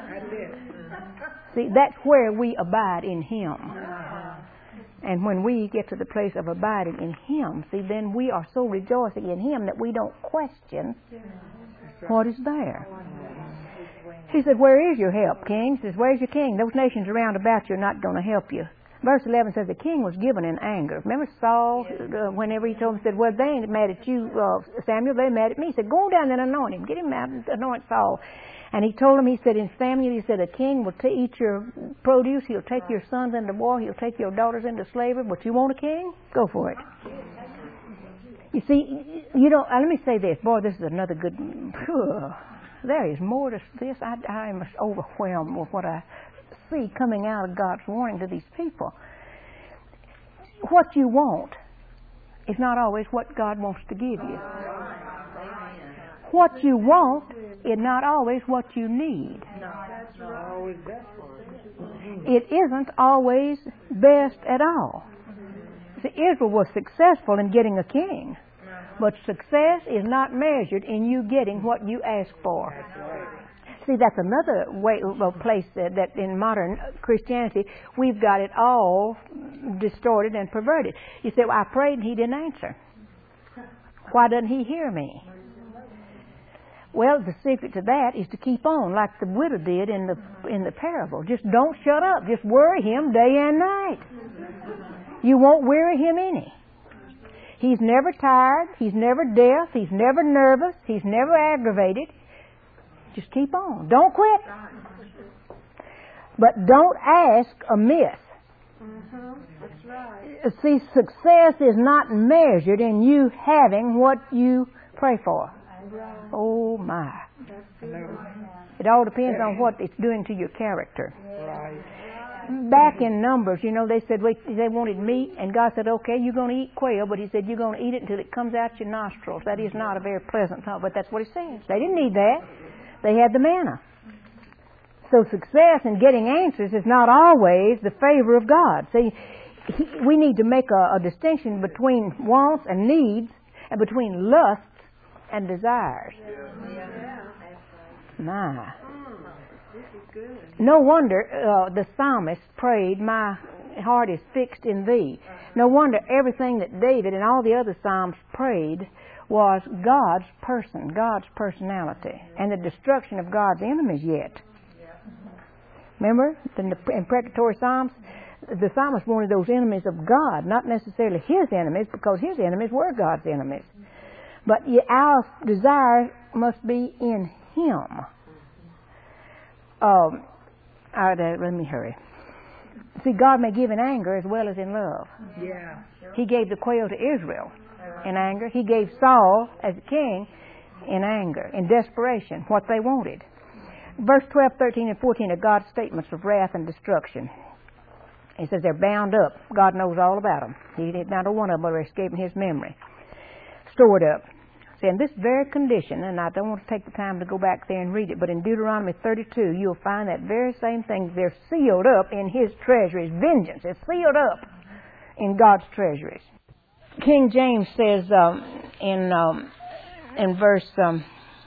See, that's where we abide in Him. And when we get to the place of abiding in Him, see, then we are so rejoicing in Him that we don't question what is there. He said, where is your help, king? He says, where's your king? Those nations around about you are not going to help you. Verse eleven says the king was given in anger. Remember Saul, uh, whenever he told him, said, well, they ain't mad at you, uh, Samuel, they're mad at me. He said, go down and anoint him. Get him out and anoint Saul. And he told him, he said, in Samuel, he said, a king will t- eat your produce. He'll take your sons into war. He'll take your daughters into slavery. But you want a king? Go for it. You see, you don't, uh, let me say this. Boy, this is another good, phew, there is more to this. I, I am overwhelmed with what I see coming out of God's warning to these people. What you want is not always what God wants to give you. What you want is not always what you need. It isn't always best at all. See, Israel was successful in getting a king, but success is not measured in you getting what you ask for. See, that's another way, well, place that, that in modern Christianity we've got it all distorted and perverted. You say, well, I prayed and he didn't answer. Why doesn't he hear me? Well, the secret to that is to keep on, like the widow did in the in the parable. Just don't shut up. Just worry him day and night. You won't weary him any. He's never tired. He's never deaf. He's never nervous. He's never aggravated. Just keep on. Don't quit. But don't ask amiss. Mm-hmm. That's right. See, success is not measured in you having what you pray for. Right. Oh my. That's good. It all depends on what it's doing to your character. Right. Back in Numbers, you know, they said wait, they wanted meat, and God said, okay, you're going to eat quail, but He said you're going to eat it until it comes out your nostrils. That is not a very pleasant thought, but that's what He says. They didn't need that. They had the manna. So success in getting answers is not always the favor of God. See, he, we need to make a, a distinction between wants and needs and between lusts and desires. My. No wonder uh, the psalmist prayed, my heart is fixed in Thee. No wonder everything that David and all the other psalms prayed was God's person, God's personality, and the destruction of God's enemies yet. Remember, in the imprecatory Psalms, the psalmist wanted those enemies of God, not necessarily his enemies, because his enemies were God's enemies. But our desire must be in Him. Um, all right, let me hurry. See, God may give in anger as well as in love. Yeah. He gave the quail to Israel in anger. He gave Saul as king in anger, in desperation, what they wanted. Verse twelve, thirteen, and fourteen are God's statements of wrath and destruction. He says they're bound up. God knows all about them. He did not a one of them are escaping His memory. Stored up. See, in this very condition, and I don't want to take the time to go back there and read it, but in Deuteronomy thirty-two, you'll find that very same thing. They're sealed up in His treasuries. Vengeance is sealed up in God's treasuries. King James says um, in um, in verse um,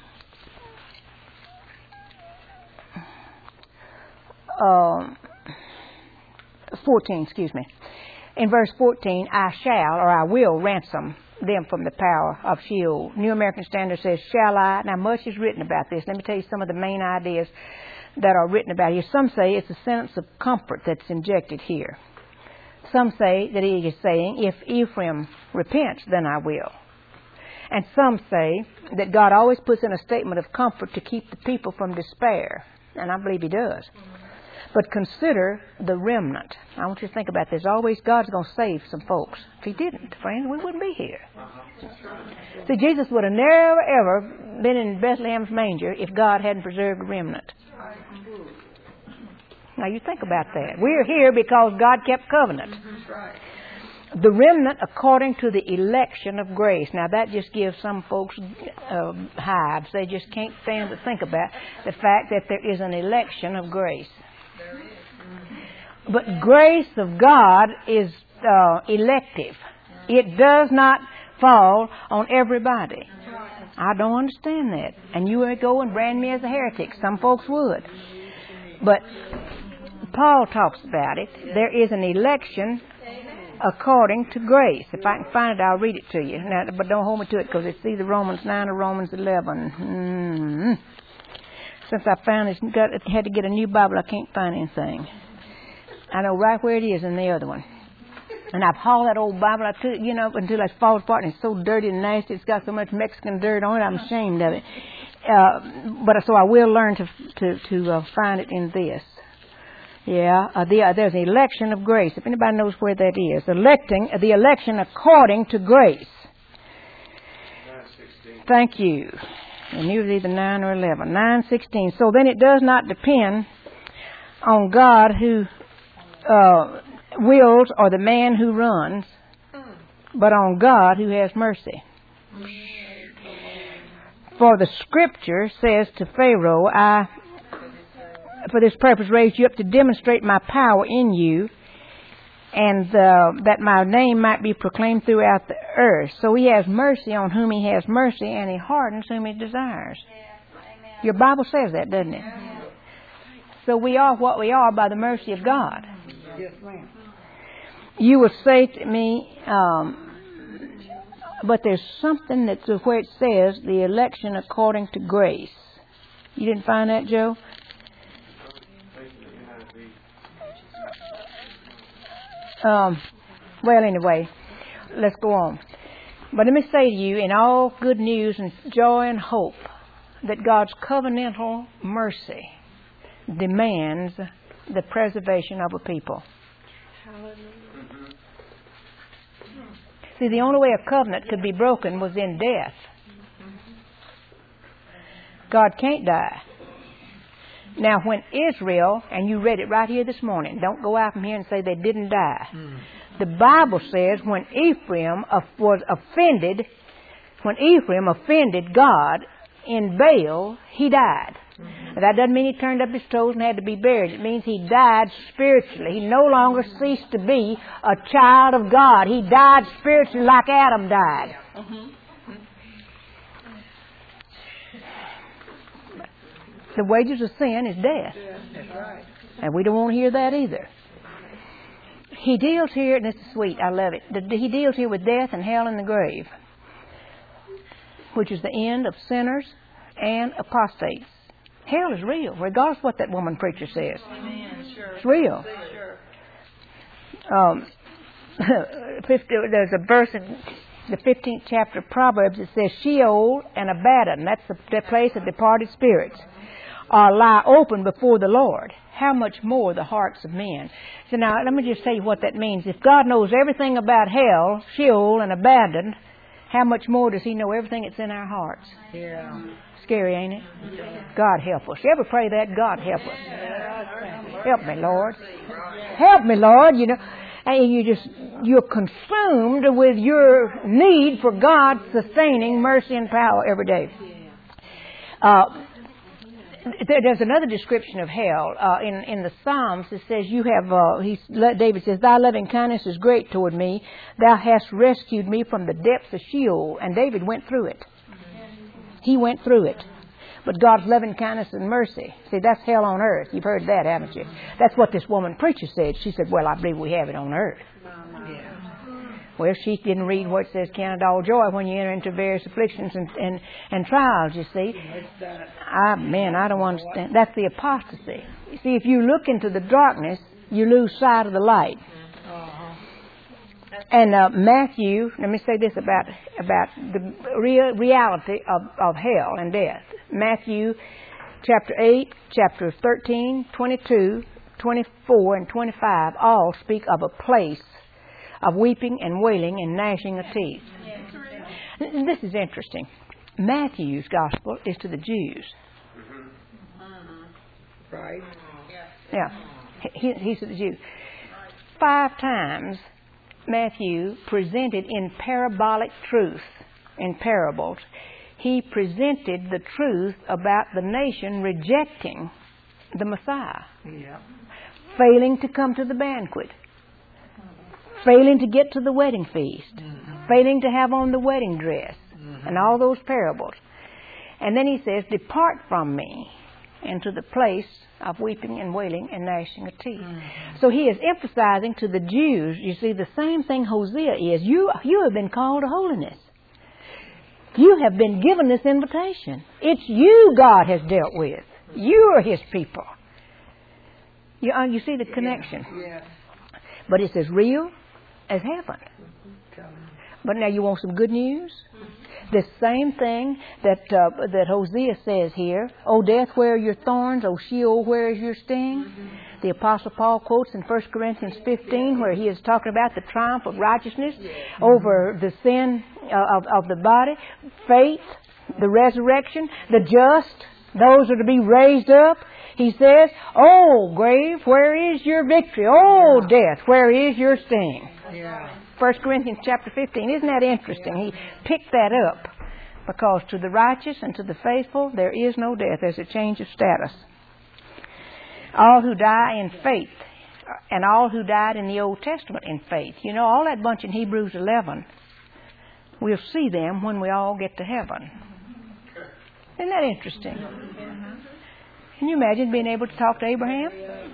uh, fourteen, excuse me, in verse fourteen, I shall or I will ransom them from the power of Sheol. New American Standard says, shall I? Now, much is written about this. Let me tell you some of the main ideas that are written about here. Some say it's a sentence of comfort that's injected here. Some say that he is saying, if Ephraim repents, then I will. And some say that God always puts in a statement of comfort to keep the people from despair. And I believe He does. But consider the remnant. I want you to think about this. Always God's going to save some folks. If He didn't, friends, we wouldn't be here. See, Jesus would have never, ever been in Bethlehem's manger if God hadn't preserved a remnant. Now, you think about that. We're here because God kept covenant. The remnant according to the election of grace. Now, that just gives some folks uh, hives. They just can't stand to think about the fact that there is an election of grace. But grace of God is uh, elective. It does not fall on everybody. I don't understand that. And you would go and brand me as a heretic. Some folks would. But Paul talks about it. There is an election according to grace. If I can find it, I'll read it to you. Now, but don't hold me to it because it's either Romans nine or Romans eleven. Mm-hmm. Since I found it, got, had to get a new Bible, I can't find anything. I know right where it is in the other one. And I've hauled that old Bible, I took, you know, until it falls apart and it's so dirty and nasty. It's got so much Mexican dirt on it, I'm ashamed of it. Uh, but so I will learn to to, to uh, find it in this. Yeah, uh, the, uh, there's an election of grace. If anybody knows where that is, electing uh, the election according to grace. Thank you. And you was either nine or eleven. Nine sixteen. So then it does not depend on God who uh, wills or the man who runs, but on God who has mercy. For the Scripture says to Pharaoh, I, for this purpose, raised you up to demonstrate my power in you, and uh, that my name might be proclaimed throughout the earth. So he has mercy on whom he has mercy, and he hardens whom he desires. Your Bible says that, doesn't it? So we are what we are by the mercy of God. Yes, ma'am. You will say to me, um, but there's something that's where it says the election according to grace. You didn't find that, Joe? Um, well, anyway, let's go on. But let me say to you, in all good news and joy and hope, that God's covenantal mercy demands the preservation of a people. See, the only way a covenant could be broken was in death. God can't die. Now, when Israel, and you read it right here this morning, don't go out from here and say they didn't die. Mm. The Bible says when Ephraim was offended, when Ephraim offended God in Baal, he died. Mm-hmm. That doesn't mean he turned up his toes and had to be buried. It means he died spiritually. He no longer ceased to be a child of God. He died spiritually like Adam died. Mm-hmm. The wages of sin is death. Yeah, that's right. And we don't want to hear that either. He deals here, and this is sweet, I love it. He deals here with death and hell and the grave, which is the end of sinners and apostates. Hell is real, regardless of what that woman preacher says. Amen. Sure. It's real. Sure. Um, there's a verse in the fifteenth chapter of Proverbs that says, Sheol and Abaddon, that's the, the place of departed spirits, are lie open before the Lord. How much more the hearts of men. So now, let me just tell you what that means. If God knows everything about hell, Sheol, and Abaddon, how much more does He know everything that's in our hearts? Yeah. Scary, ain't it? God help us. You ever pray that? God help us. Help me, Lord. Help me, Lord. You know, and you just, you're consumed with your need for God's sustaining mercy and power every day. Uh, There's another description of hell uh, in in the Psalms. It says, "You have." Uh, he David says, "Thy loving kindness is great toward me. Thou hast rescued me from the depths of Sheol." And David went through it. He went through it. But God's loving kindness and mercy. See, that's hell on earth. You've heard that, haven't you? That's what this woman preacher said. She said, "Well, I believe we have it on earth." Yeah. Well, she didn't read what says, "Count it all joy when you enter into various afflictions and, and, and trials," you see. I, man, I don't understand. That's the apostasy. You see, if you look into the darkness, you lose sight of the light. And uh, Matthew, let me say this about about the real reality of, of hell and death. Matthew chapter eight, chapter thirteen, twenty-two, twenty-four, and twenty-five all speak of a place of weeping and wailing and gnashing of teeth. And this is interesting. Matthew's gospel is to the Jews. Right. Yeah, he, he's to the Jews. Five times Matthew presented in parabolic truth, in parables, he presented the truth about the nation rejecting the Messiah, Yeah. failing to come to the banquet, failing to get to the wedding feast, mm-hmm. failing to have on the wedding dress, mm-hmm. and all those parables. And then he says, "Depart from me." and to the place of weeping and wailing and gnashing of teeth. Mm-hmm. So he is emphasizing to the Jews, you see, the same thing Hosea is. You, you have been called to holiness. You have been given this invitation. It's you God has dealt with. You are His people. You, uh, you see the connection. Yeah. Yeah. But it's as real as heaven. But now you want some good news? The same thing that uh, that Hosea says here, O death, where are your thorns? O Sheol, where is your sting? Mm-hmm. The Apostle Paul quotes in First Corinthians fifteen, where he is talking about the triumph of righteousness mm-hmm. over the sin uh, of, of the body, faith, the resurrection, the just, those are to be raised up. He says, O grave, where is your victory? O death, where is your sting? Yeah. First Corinthians chapter fifteen. Isn't that interesting? He picked that up because to the righteous and to the faithful there is no death. There's a change of status. All who die in faith and all who died in the Old Testament in faith. You know, all that bunch in Hebrews eleven, we'll see them when we all get to heaven. Isn't that interesting? Can you imagine being able to talk to Abraham?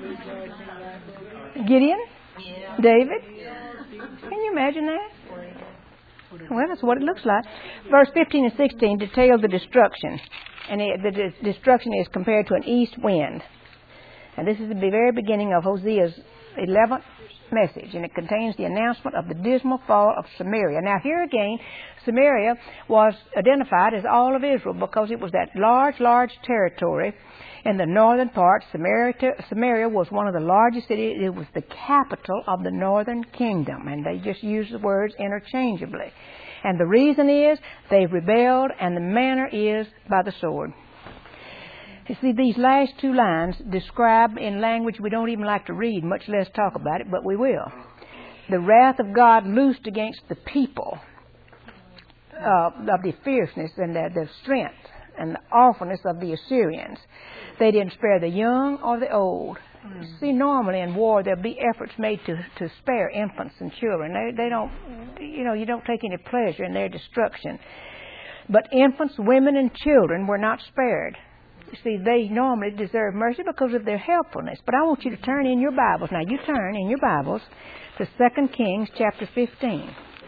Gideon? David? Can you imagine that? Well, that's what it looks like. Verse fifteen and sixteen detail the destruction. And it, the de- destruction is compared to an east wind. And this is the very beginning of Hosea's eleventh message. And it contains the announcement of the dismal fall of Samaria. Now here again, Samaria was identified as all of Israel because it was that large, large territory in the northern part. Samaria, Samaria was one of the largest cities. It was the capital of the northern kingdom. And they just use the words interchangeably. And the reason is they've rebelled, and the manner is by the sword. You see, these last two lines describe in language we don't even like to read, much less talk about it, but we will. The wrath of God loosed against the people uh, of the fierceness and the, the strength and the awfulness of the Assyrians. They didn't spare the young or the old. Mm. See, normally in war there'll be efforts made to, to spare infants and children. They, they don't, you know, you don't take any pleasure in their destruction. But infants, women, and children were not spared. You see, they normally deserve mercy because of their helpfulness. But I want you to turn in your Bibles. Now, you turn in your Bibles to Second Kings chapter fifteen.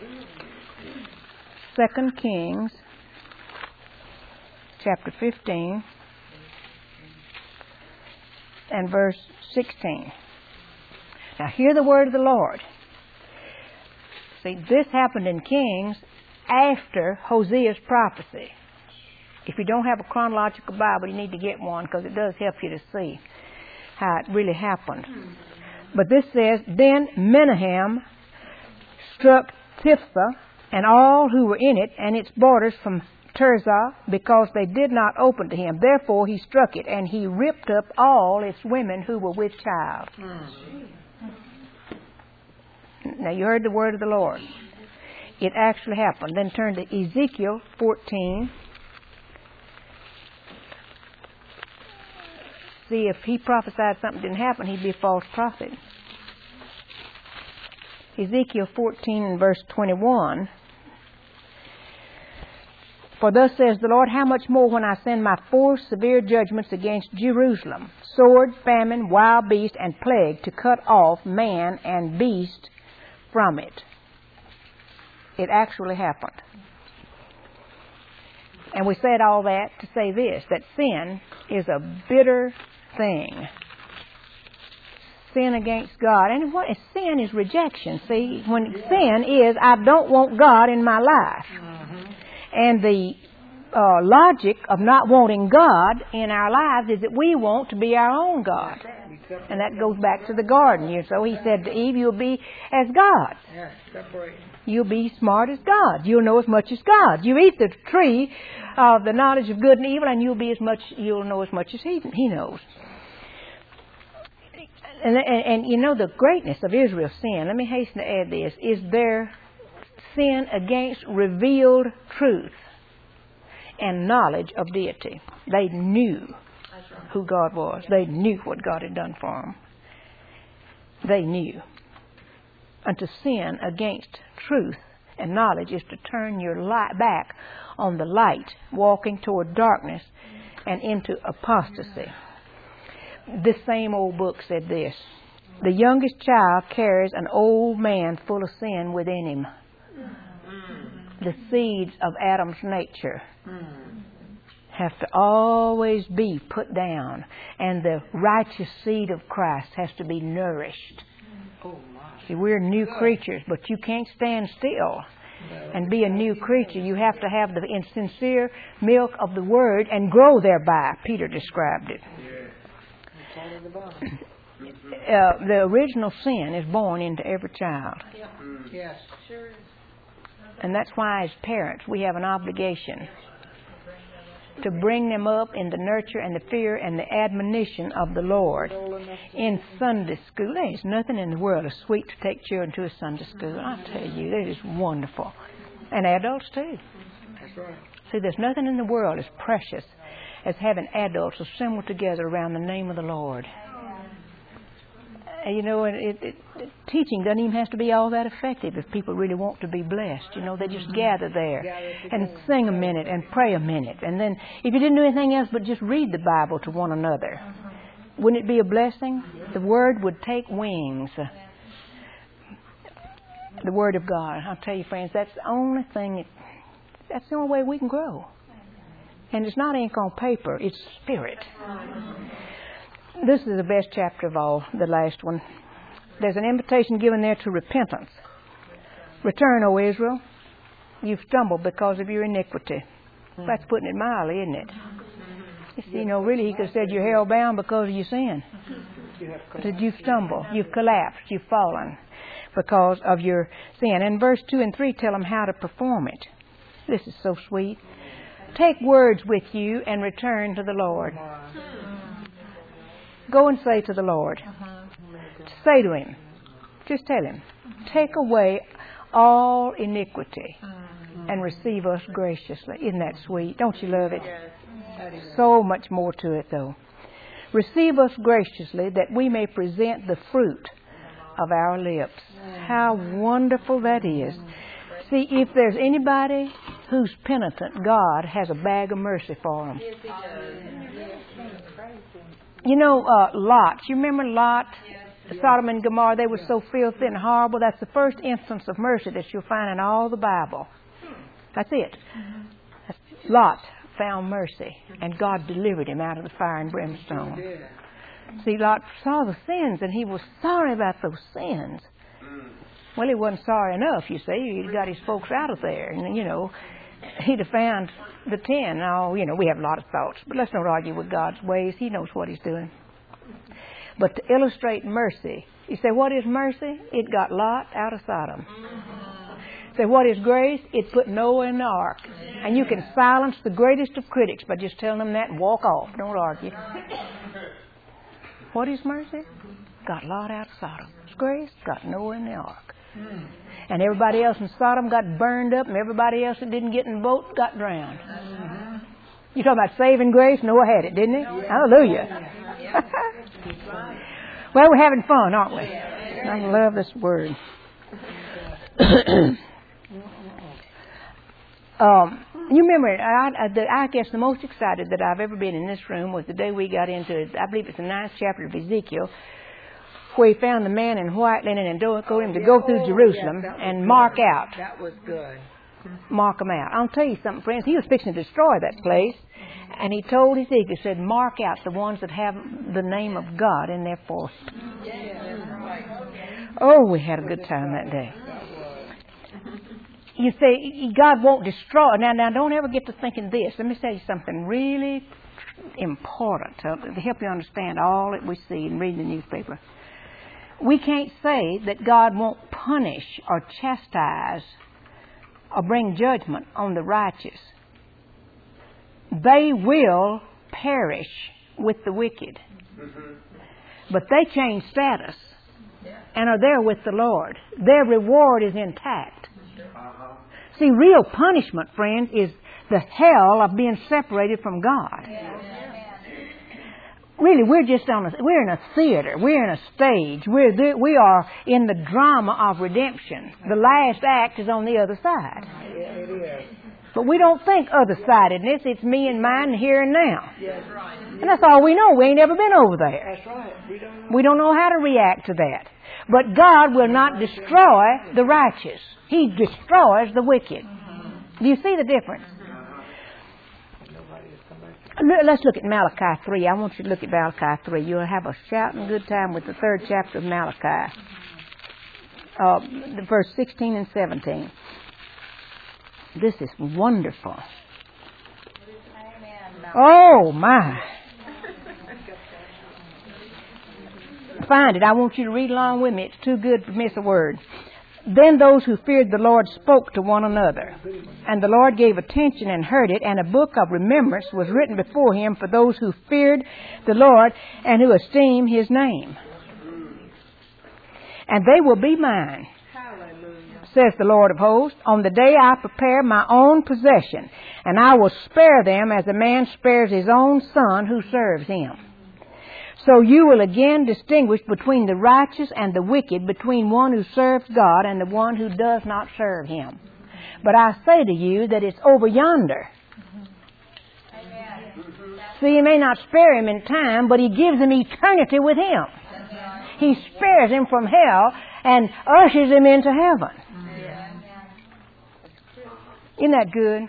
Second Kings chapter fifteen and verse sixteen. Now, hear the word of the Lord. See, this happened in Kings after Hosea's prophecy. If you don't have a chronological Bible, you need to get one because it does help you to see how it really happened. But this says, Then Menahem struck Tiphsah and all who were in it and its borders from Tirzah because they did not open to him. Therefore he struck it, and he ripped up all its women who were with child. Mm. Now you heard the word of the Lord. It actually happened. Then turn to Ezekiel fourteen. See, if he prophesied something didn't happen, he'd be a false prophet. Ezekiel fourteen and verse twenty-one. For thus says the Lord, how much more when I send my four severe judgments against Jerusalem, sword, famine, wild beast, and plague, to cut off man and beast from it. It actually happened. And we said all that to say this, that sin is a bitter thing. Sin against God. And what is sin is rejection. See, when sin is, I don't want God in my life. Mm-hmm. And the uh, logic of not wanting God in our lives is that we want to be our own God. And that goes back to the garden. You so he said to Eve, you'll be as God. You'll be smart as God. You'll know as much as God. You eat the tree of the knowledge of good and evil, and you'll be as much. You'll know as much as He He knows. And, and, and you know the greatness of Israel's sin. Let me hasten to add this: is their sin against revealed truth and knowledge of deity. They knew who God was. They knew what God had done for them. They knew. And to sin against truth and knowledge is to turn your light back on the light, walking toward darkness and into apostasy. this same old book said this: the youngest child carries an old man full of sin within him. The seeds of Adam's nature have to always be put down, and the righteous seed of Christ has to be nourished. See, we're new creatures, but you can't stand still and be a new creature. You have to have the sincere milk of the Word and grow thereby. Peter described it. Uh, the original sin is born into every child. Yes. Sure is. And that's why as parents we have an obligation to bring them up in the nurture and the fear and the admonition of the Lord. In Sunday school, there is nothing in the world as sweet to take children to a Sunday school. I tell you, that is wonderful. And adults too. That's right. See, there's nothing in the world as precious as having adults assembled together around the name of the Lord. You know, it, it, it, teaching doesn't even have to be all that effective if people really want to be blessed. You know, they just gather there and sing a minute and pray a minute. And then if you didn't do anything else but just read the Bible to one another, wouldn't it be a blessing? The Word would take wings. The Word of God. I'll tell you, friends, that's the only thing, that, that's the only way we can grow. And it's not ink on paper, it's spirit. This is the best chapter of all, the last one. There's an invitation given there to repentance. Return, O Israel. You've stumbled because of your iniquity. That's putting it mildly, isn't it? You see, you know, really he could have said you're hell-bound because of your sin. Did you stumble? You've collapsed. You've fallen because of your sin. And verse two and three tell them how to perform it. This is so sweet. Take words with you and return to the Lord. Go and say to the Lord, uh-huh. say to Him, just tell Him, take away all iniquity uh-huh. and receive us graciously. Isn't that sweet? Don't you love it? Yes. So much more to it, though. Receive us graciously that we may present the fruit of our lips. How wonderful that is. See, if there's anybody who's penitent, God has a bag of mercy for them. Yes, He does. You know, uh, Lot. You remember Lot? Yes. Sodom and Gomorrah, they were so filthy and horrible. That's the first instance of mercy that you'll find in all the Bible. That's it. That's, Lot found mercy, and God delivered him out of the fire and brimstone. See, Lot saw the sins, and he was sorry about those sins. Well, he wasn't sorry enough, you see. He got his folks out of there, and, you know, he'd have found the ten. Now, you know, we have a lot of thoughts, but let's not argue with God's ways. He knows what He's doing. But to illustrate mercy, you say, what is mercy? It got Lot out of Sodom. Mm-hmm. Say, what is grace? It put Noah in the ark. Mm-hmm. And you can silence the greatest of critics by just telling them that and walk off. Don't argue. What is mercy? Got Lot out of Sodom. It's grace? Got Noah in the ark. Mm. And everybody else in Sodom got burned up, and everybody else that didn't get in the boat got drowned. Mm-hmm. You talking about saving grace? Noah had it, didn't he? Yeah. Hallelujah. Yeah. Well, we're having fun, aren't we? I love this word. um, you remember, I, I, I guess the most excited that I've ever been in this room was the day we got into it. I believe it's the ninth chapter of Ezekiel, where he found the man in white linen and told him to go through Jerusalem and mark out. That was good. Mark them out. I'll tell you something, friends. He was fixing to destroy that place. And he told Ezekiel, he said, mark out the ones that have the name of God in their forehead. Oh, we had a good time that day. You say, God won't destroy. Now, now, don't ever get to thinking this. Let me tell you something really important to help you understand all that we see and read in the newspaper. We can't say that God won't punish or chastise or bring judgment on the righteous. They will perish with the wicked. Mm-hmm. But they change status and are there with the Lord. Their reward is intact. Uh-huh. See, real punishment, friends, is the hell of being separated from God. Yeah. Really, we're just on a, we're in a theater. We're in a stage. We're there, we are in the drama of redemption. The last act is on the other side. Yeah, it is. But we don't think other-sidedness. It's me and mine, here and now. Yes. And that's all we know. We ain't ever been over there. That's right. We don't know. We don't know how to react to that. But God will not destroy the righteous. He destroys the wicked. Do you see the difference? Let's look at Malachi three. I want you to look at Malachi three. You'll have a shouting good time with the third chapter of Malachi. Uh, verse sixteen and seventeen. This is wonderful. Oh, my. Find it. I want you to read along with me. It's too good to miss a word. Then those who feared the Lord spoke to one another. And the Lord gave attention and heard it, and a book of remembrance was written before him for those who feared the Lord and who esteem his name. And they will be mine, says the Lord of hosts, on the day I prepare my own possession, and I will spare them as a man spares his own son who serves him. So you will again distinguish between the righteous and the wicked, between one who serves God and the one who does not serve him. But I say to you that it's over yonder. Amen. See, he may not spare him in time, but he gives him eternity with him. He spares him from hell and ushers him into heaven. Isn't that good?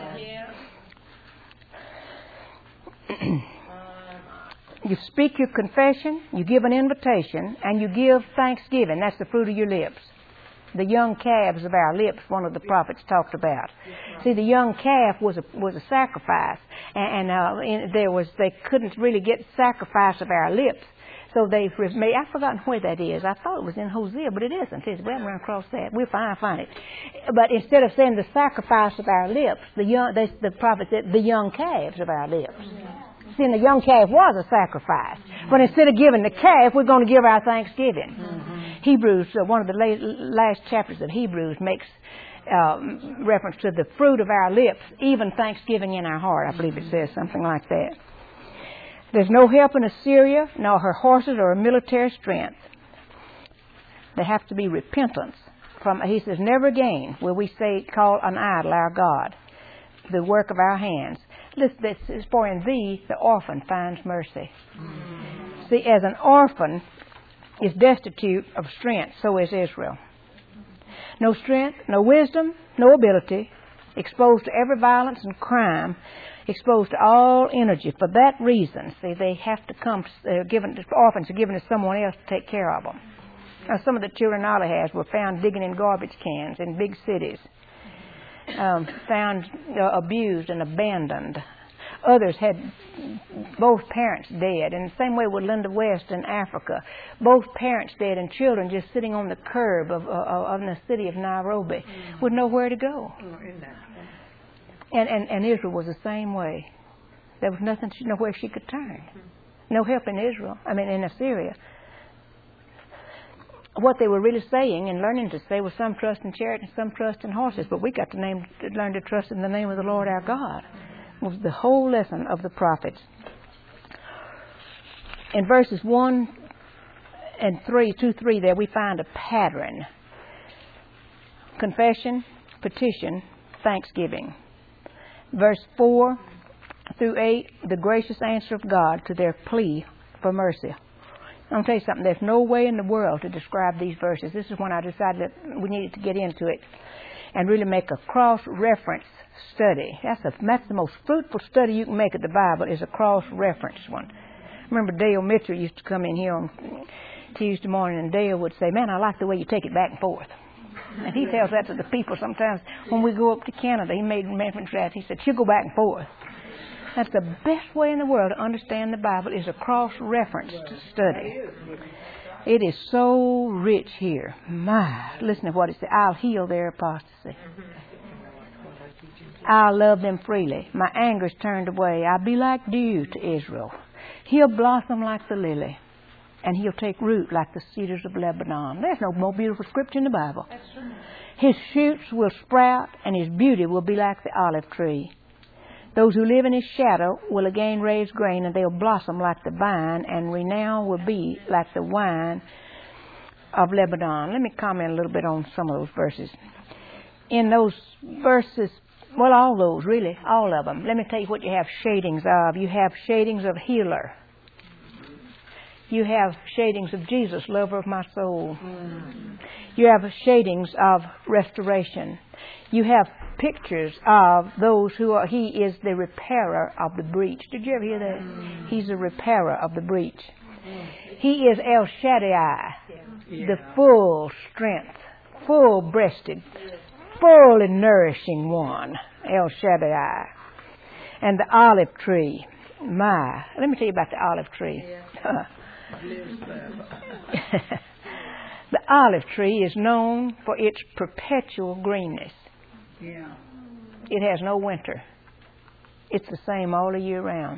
You speak your confession, you give an invitation, and you give thanksgiving. That's the fruit of your lips. The young calves of our lips, one of the prophets talked about. See, the young calf was a was a sacrifice, and, and uh, in, there was they couldn't really get sacrifice of our lips, so they made. I've forgotten where that is. I thought it was in Hosea, but it isn't. It's, we haven't run across that. We'll find find it. But instead of saying the sacrifice of our lips, the young they, the prophet said the young calves of our lips. See, and the young calf was a sacrifice. But instead of giving the calf, we're going to give our thanksgiving. Mm-hmm. Hebrews, uh, one of the la- last chapters of Hebrews makes uh, reference to the fruit of our lips, even thanksgiving in our heart. I believe it says something like that. There's no help in Assyria, nor her horses or her military strength. There have to be repentance. From, he says, never again will we say, call an idol our God, the work of our hands. Listen, this is for in thee the orphan finds mercy. Mm-hmm. See, as an orphan is destitute of strength, so is Israel. No strength, no wisdom, no ability, exposed to every violence and crime, exposed to all energy. For that reason, see, they have to come, uh, given, orphans are given to someone else to take care of them. Now, some of the children Ollie has were found digging in garbage cans in big cities. Um, found uh, abused and abandoned. Others had both parents dead. And the same way with Linda West in Africa. Both parents dead and children just sitting on the curb of, uh, of the city of Nairobi mm-hmm. with nowhere to go. Mm-hmm. And, and, and Israel was the same way. There was nothing, nowhere she could turn. Mm-hmm. No help in Israel, I mean in Assyria. What they were really saying and learning to say was some trust in chariots and some trust in horses. But we got to, name, to learn to trust in the name of the Lord our God. It was the whole lesson of the prophets. In verses one and three, two, three there, we find a pattern. Confession, petition, thanksgiving. Verse four through eight, the gracious answer of God to their plea for mercy. I'll tell you something. There's no way in the world to describe these verses. This is when I decided that we needed to get into it and really make a cross-reference study. That's, a, that's the most fruitful study you can make of the Bible is a cross-reference one. I remember Dale Mitchell used to come in here on Tuesday morning, and Dale would say, man, I like the way you take it back and forth. And he tells that to the people sometimes when we go up to Canada. He made reference to that. He said, you go back and forth. That's the best way in the world to understand the Bible is a cross-reference study. It is so rich here. My, listen to what it says. I'll heal their apostasy. I'll love them freely. My anger's turned away. I'll be like dew to Israel. He'll blossom like the lily. And he'll take root like the cedars of Lebanon. There's no more beautiful scripture in the Bible. His shoots will sprout and his beauty will be like the olive tree. Those who live in his shadow will again raise grain, and they'll blossom like the vine, and renown will be like the wine of Lebanon. Let me comment a little bit on some of those verses. In those verses Well, all those, really, all of them. Let me tell you what you have shadings of. You have shadings of healer. You have shadings of Jesus, lover of my soul. You have shadings of restoration. You have pictures of those who are, he is the repairer of the breach. Did you ever hear that? He's the repairer of the breach. He is El Shaddai, the full strength, full breasted, full and nourishing one. El Shaddai. And the olive tree. My, let me tell you about the olive tree. The olive tree is known for its perpetual greenness. Yeah. It has no winter. It's the same all the year round.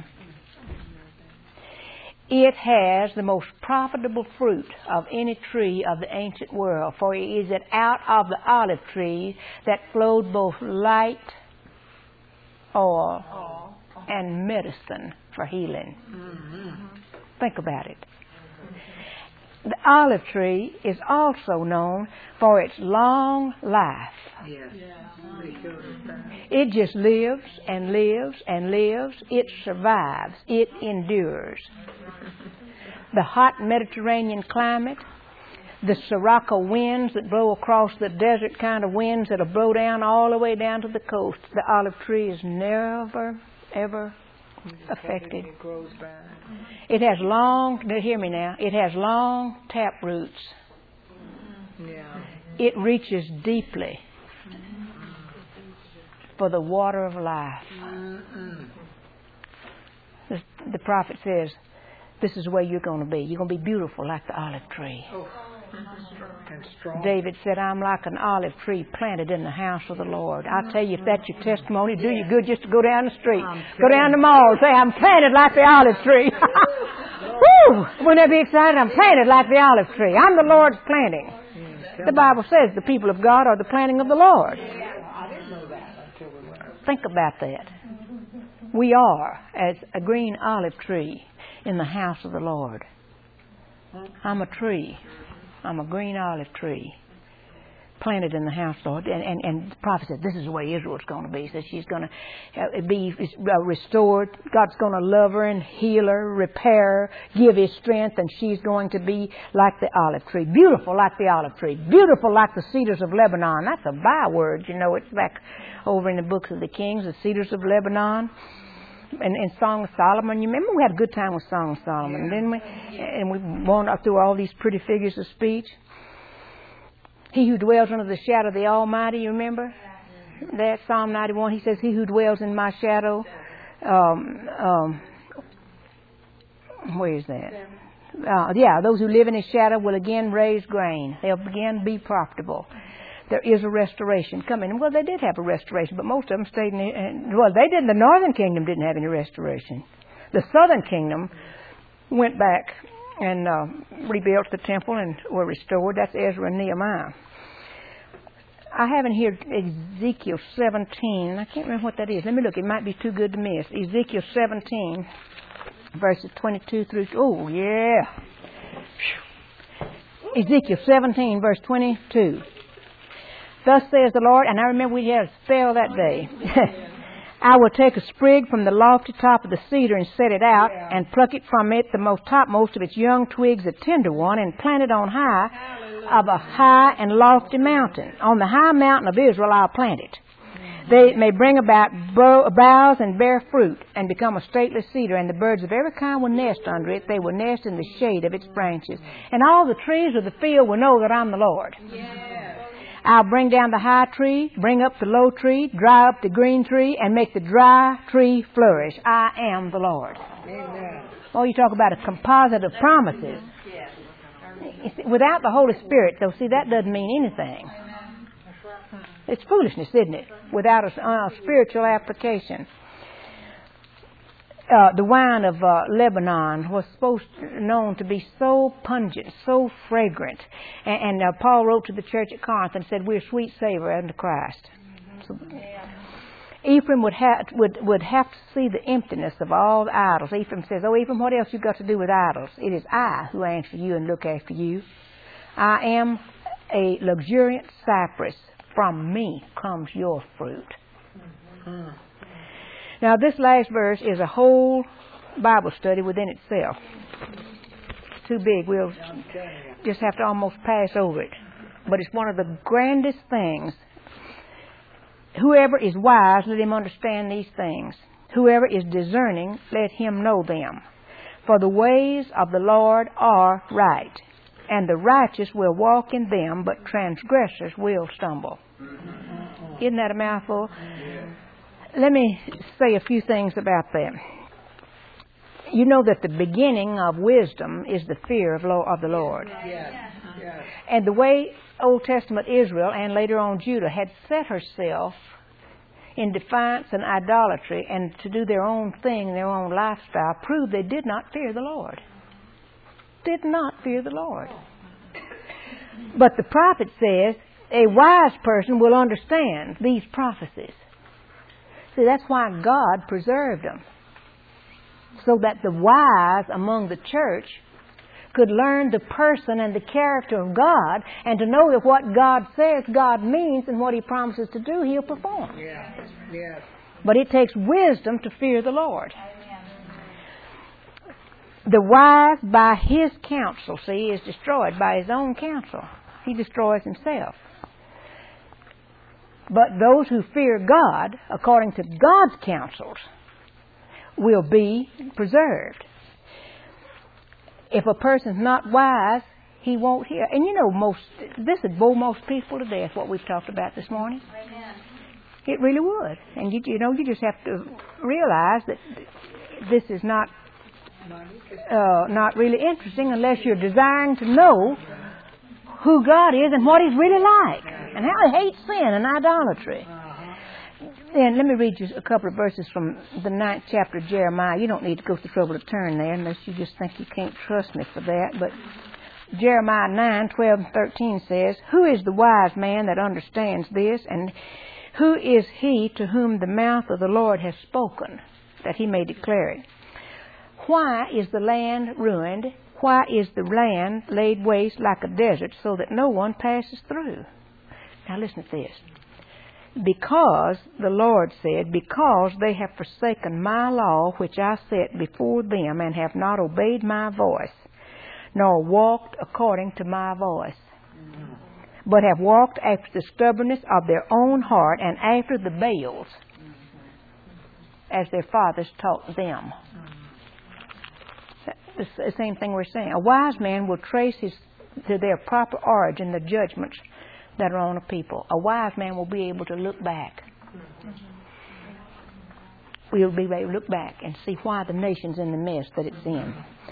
It has the most profitable fruit of any tree of the ancient world, for it is it out of the olive tree that flowed both light, oil, and medicine for healing. Mm-hmm. Think about it. The olive tree is also known for its long life. Yes. It just lives and lives and lives. It survives. It endures. The hot Mediterranean climate, the Sirocco winds that blow across the desert kind of winds that'll blow down all the way down to the coast, the olive tree is never, ever affected. It grows back. It has long, hear me now, it has long tap roots. Yeah. It reaches deeply for the water of life. The, the prophet says, this is the way you're going to be. You're going to be beautiful like the olive tree. Oh. And strong. David said, I'm like an olive tree planted in the house of the Lord. I tell you, if that's your testimony, do you good just to go down the street. Go down the mall and say, I'm planted like the olive tree. Woo! Wouldn't that be exciting? I'm planted like the olive tree. I'm the Lord's planting. The Bible says the people of God are the planting of the Lord. I didn't know that until we went. Think about that. We are as a green olive tree in the house of the Lord. I'm a tree. I'm a green olive tree planted in the house, Lord. And, and, and the prophet said, this is the way Israel's going to be. He says she's going to uh, be uh, restored. God's going to love her and heal her, repair her, give his strength, and she's going to be like the olive tree. Beautiful like the olive tree. Beautiful like the cedars of Lebanon. That's a byword, you know. It's back over in the books of the Kings, the cedars of Lebanon. And in Song of Solomon, you remember we had a good time with Song of Solomon, didn't we? And we wandered through all these pretty figures of speech. He who dwells under the shadow of the Almighty, you remember? That Psalm ninety-one, he says, he who dwells in my shadow, um, um, where is that? Uh, yeah, those who live in his shadow will again raise grain. They'll again be profitable. There is a restoration coming. Well, they did have a restoration, but most of them stayed in the, well, they didn't. The northern kingdom didn't have any restoration. The southern kingdom went back and uh, rebuilt the temple and were restored. That's Ezra and Nehemiah. I haven't here Ezekiel seventeen. I can't remember what that is. Let me look. It might be too good to miss. Ezekiel seventeen, verses twenty-two through, oh, yeah. Ezekiel seventeen, verse twenty-two. Thus says the Lord, and I remember we had a spell that day. I will take a sprig from the lofty top of the cedar and set it out, and pluck it from it, the most topmost of its young twigs, a tender one, and plant it on high of a high and lofty mountain. On the high mountain of Israel I'll plant it. They may bring about boughs and bear fruit, and become a stately cedar, and the birds of every kind will nest under it. They will nest in the shade of its branches. And all the trees of the field will know that I'm the Lord. Yeah. I'll bring down the high tree, bring up the low tree, dry up the green tree, and make the dry tree flourish. I am the Lord. Amen. Oh, you talk about a composite of promises. Without the Holy Spirit, though, see, that doesn't mean anything. It's foolishness, isn't it? Without a, a spiritual application. Uh, the wine of uh, Lebanon was supposed to, known to be so pungent, so fragrant. And, and uh, Paul wrote to the church at Corinth and said, we're sweet savor unto Christ. So, Ephraim would, ha- would, would have to see the emptiness of all the idols. Ephraim says, oh, Ephraim, what else you got to do with idols? It is I who answer you and look after you. I am a luxuriant cypress. From me comes your fruit. Mm. Now, this last verse is a whole Bible study within itself. It's too big. We'll just have to almost pass over it. But it's one of the grandest things. Whoever is wise, let him understand these things. Whoever is discerning, let him know them. For the ways of the Lord are right, and the righteous will walk in them, but transgressors will stumble. Isn't that a mouthful? Let me say a few things about that. You know that the beginning of wisdom is the fear of, lo- of the Lord. Yes. Yes. And the way Old Testament Israel and later on Judah had set herself in defiance and idolatry and to do their own thing, their own lifestyle, proved they did not fear the Lord. Did not fear the Lord. But the prophet says a wise person will understand these prophecies. See, that's why God preserved them. So that the wise among the church could learn the person and the character of God and to know that what God says God means and what He promises to do, He'll perform. Yes. Yes. But it takes wisdom to fear the Lord. The wise by his counsel, see, is destroyed by his own counsel. He destroys himself. But those who fear God, according to God's counsels, will be preserved. If a person's not wise, he won't hear. And you know, most this would bore most people to death, what we've talked about this morning. Amen. It really would. And you, you know, you just have to realize that this is not uh, not really interesting unless you're desiring to know who God is and what He's really like and how He hates sin and idolatry. And let me read you a couple of verses from the ninth chapter of Jeremiah. You don't need to go to the trouble to turn there unless you just think you can't trust me for that. But Jeremiah nine, twelve, and thirteen says, "Who is the wise man that understands this? And who is he to whom the mouth of the Lord has spoken, that he may declare it? Why is the land ruined? Why is the land laid waste like a desert, so that no one passes through?" Now listen to this. "Because, the Lord said, because they have forsaken my law, which I set before them, and have not obeyed my voice, nor walked according to my voice, but have walked after the stubbornness of their own heart, and after the Baals, as their fathers taught them." It's the same thing we're saying. A wise man will trace his to their proper origin the judgments that are on a people. A wise man will be able to look back. We'll be able to look back and see why the nation's in the mess that it's in.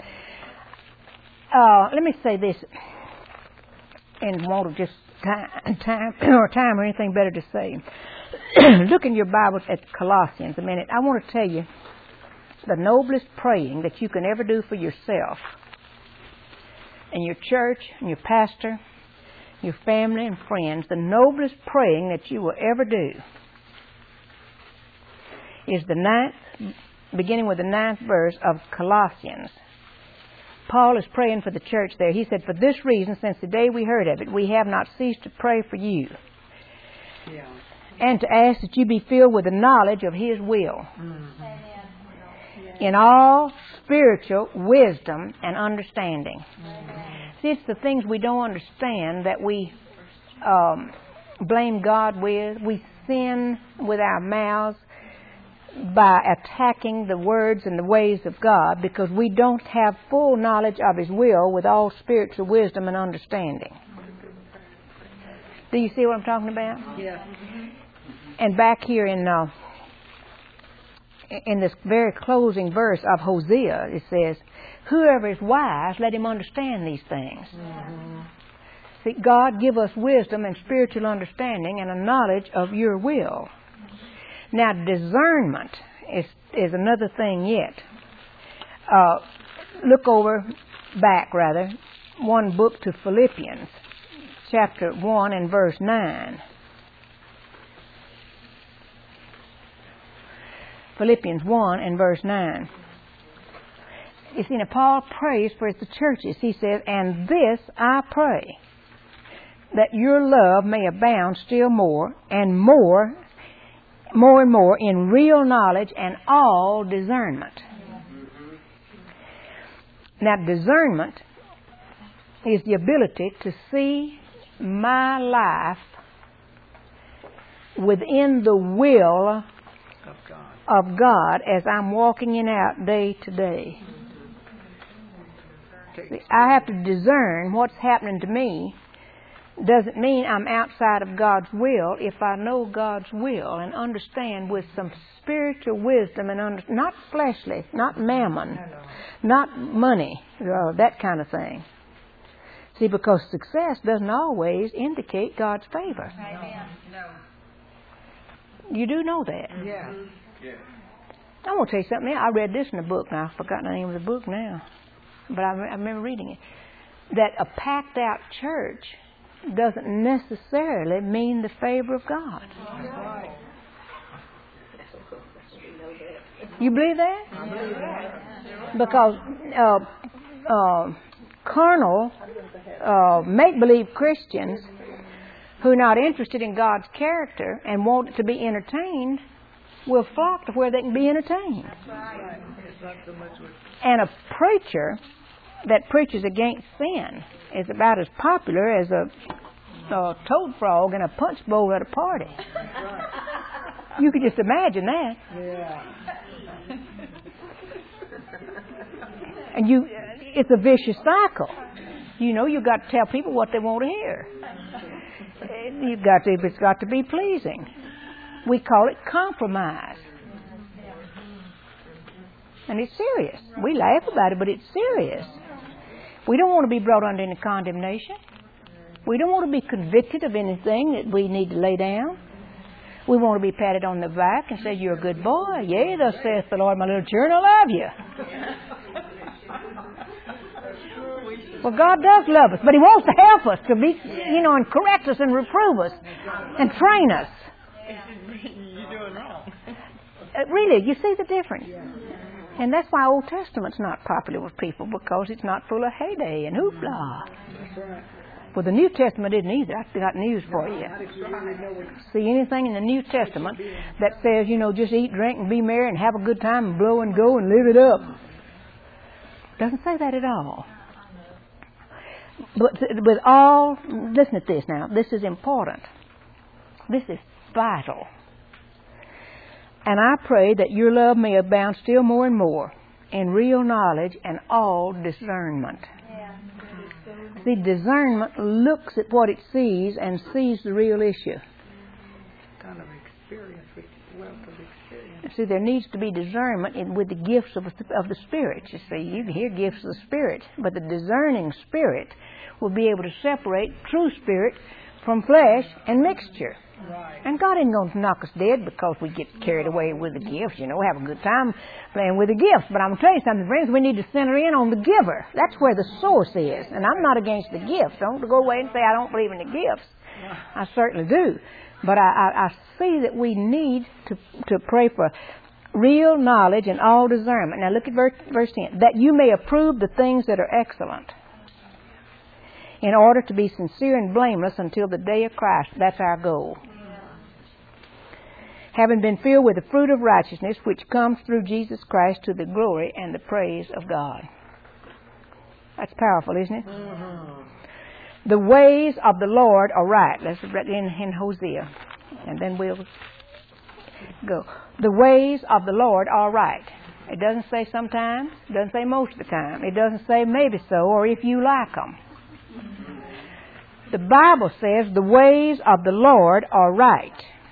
Uh, let me say this, and won't just time, time or time or anything better to say. Look in your Bibles at Colossians a minute. I want to tell you the noblest praying that you can ever do for yourself and your church and your pastor, your family and friends. The noblest praying that you will ever do is the ninth, beginning with the ninth verse of Colossians. Paul is praying for the church there. He said, "For this reason, since the day we heard of it, we have not ceased to pray for you, Yeah. and to ask that you be filled with the knowledge of His will, Mm-hmm. in all spiritual wisdom and understanding." Mm-hmm. See, it's the things we don't understand that we um, blame God with. We sin with our mouths by attacking the words and the ways of God because we don't have full knowledge of His will with all spiritual wisdom and understanding. Do you see what I'm talking about? Yeah. And back here in uh, in this very closing verse of Hosea, it says, "Whoever is wise, let him understand these things." Mm-hmm. See, God give us wisdom and spiritual understanding and a knowledge of your will. Now, discernment is, is another thing yet. Uh, look over, back rather, one book to Philippians, chapter one and verse nine. Philippians one and verse nine. You see, now Paul prays for the churches. He says, "And this I pray, that your love may abound still more and more more and more in real knowledge and all discernment. Now, discernment is the ability to see my life within the will Of God. of God as I'm walking it out day to day. See, I have to discern what's happening to me. Doesn't mean I'm outside of God's will if I know God's will and understand with some spiritual wisdom and under, not fleshly, not mammon, not money, uh, that kind of thing. See, because success doesn't always indicate God's favor. Amen. No. You do know that. Yeah. I want to tell you something else. I read this in a book. Now, I've forgotten the name of the book now. But I, I remember reading it. That a packed out church doesn't necessarily mean the favor of God. You believe that? I believe that. Because uh, uh, carnal, uh, make-believe Christians who are not interested in God's character and want to be entertained will flock to where they can be entertained. Right. It's not so much with And a preacher that preaches against sin is about as popular as a, a toad frog in a punch bowl at a party. You could just imagine that. yeah. And you, it's a vicious cycle. You know, you've got to tell people what they want to hear. You've got to, it's got to be pleasing. We call it compromise. And it's serious. We laugh about it, but it's serious. We don't want to be brought under any condemnation. We don't want to be convicted of anything that we need to lay down. We want to be patted on the back and say, "You're a good boy. Yea, thus saith the Lord, my little children, I love you." Well, God does love us, but He wants to help us to be, you know, and correct us and reprove us and train us. You're doing wrong. Uh, really, you see the difference. And that's why Old Testament's not popular with people, because it's not full of heyday and hoopla. That's right. Well, the New Testament isn't either. I've got news for you. See anything in the New Testament that says, you know, just eat, drink, and be merry and have a good time and blow and go and live it up. Doesn't say that at all. But with all, listen to this now. This is important. This is vital. And I pray that your love may abound still more and more in real knowledge and all discernment. Yeah. See, discernment looks at what it sees and sees the real issue. Kind of experience, with wealth of experience. See, there needs to be discernment in, with the gifts of, of the Spirit. You see, you can hear gifts of the Spirit, but the discerning Spirit will be able to separate true spirit from flesh and mixture. Right. And God ain't going to knock us dead because we get carried away with the gifts. You know, have a good time playing with the gifts. But I'm going to tell you something, friends. We need to center in on the giver. That's where the source is. And I'm not against the gifts. Don't go away and say I don't believe in the gifts. I certainly do. But I, I, I see that we need to, to pray for real knowledge and all discernment. Now look at verse, verse ten. That you may approve the things that are excellent, in order to be sincere and blameless until the day of Christ. That's our goal. Having been filled with the fruit of righteousness, which comes through Jesus Christ to the glory and the praise of God. That's powerful, isn't it? Mm-hmm. The ways of the Lord are right. Let's read in, in Hosea, and then we'll go. The ways of the Lord are right. It doesn't say sometimes. It doesn't say most of the time. It doesn't say maybe so or if you like them. The Bible says the ways of the Lord are right,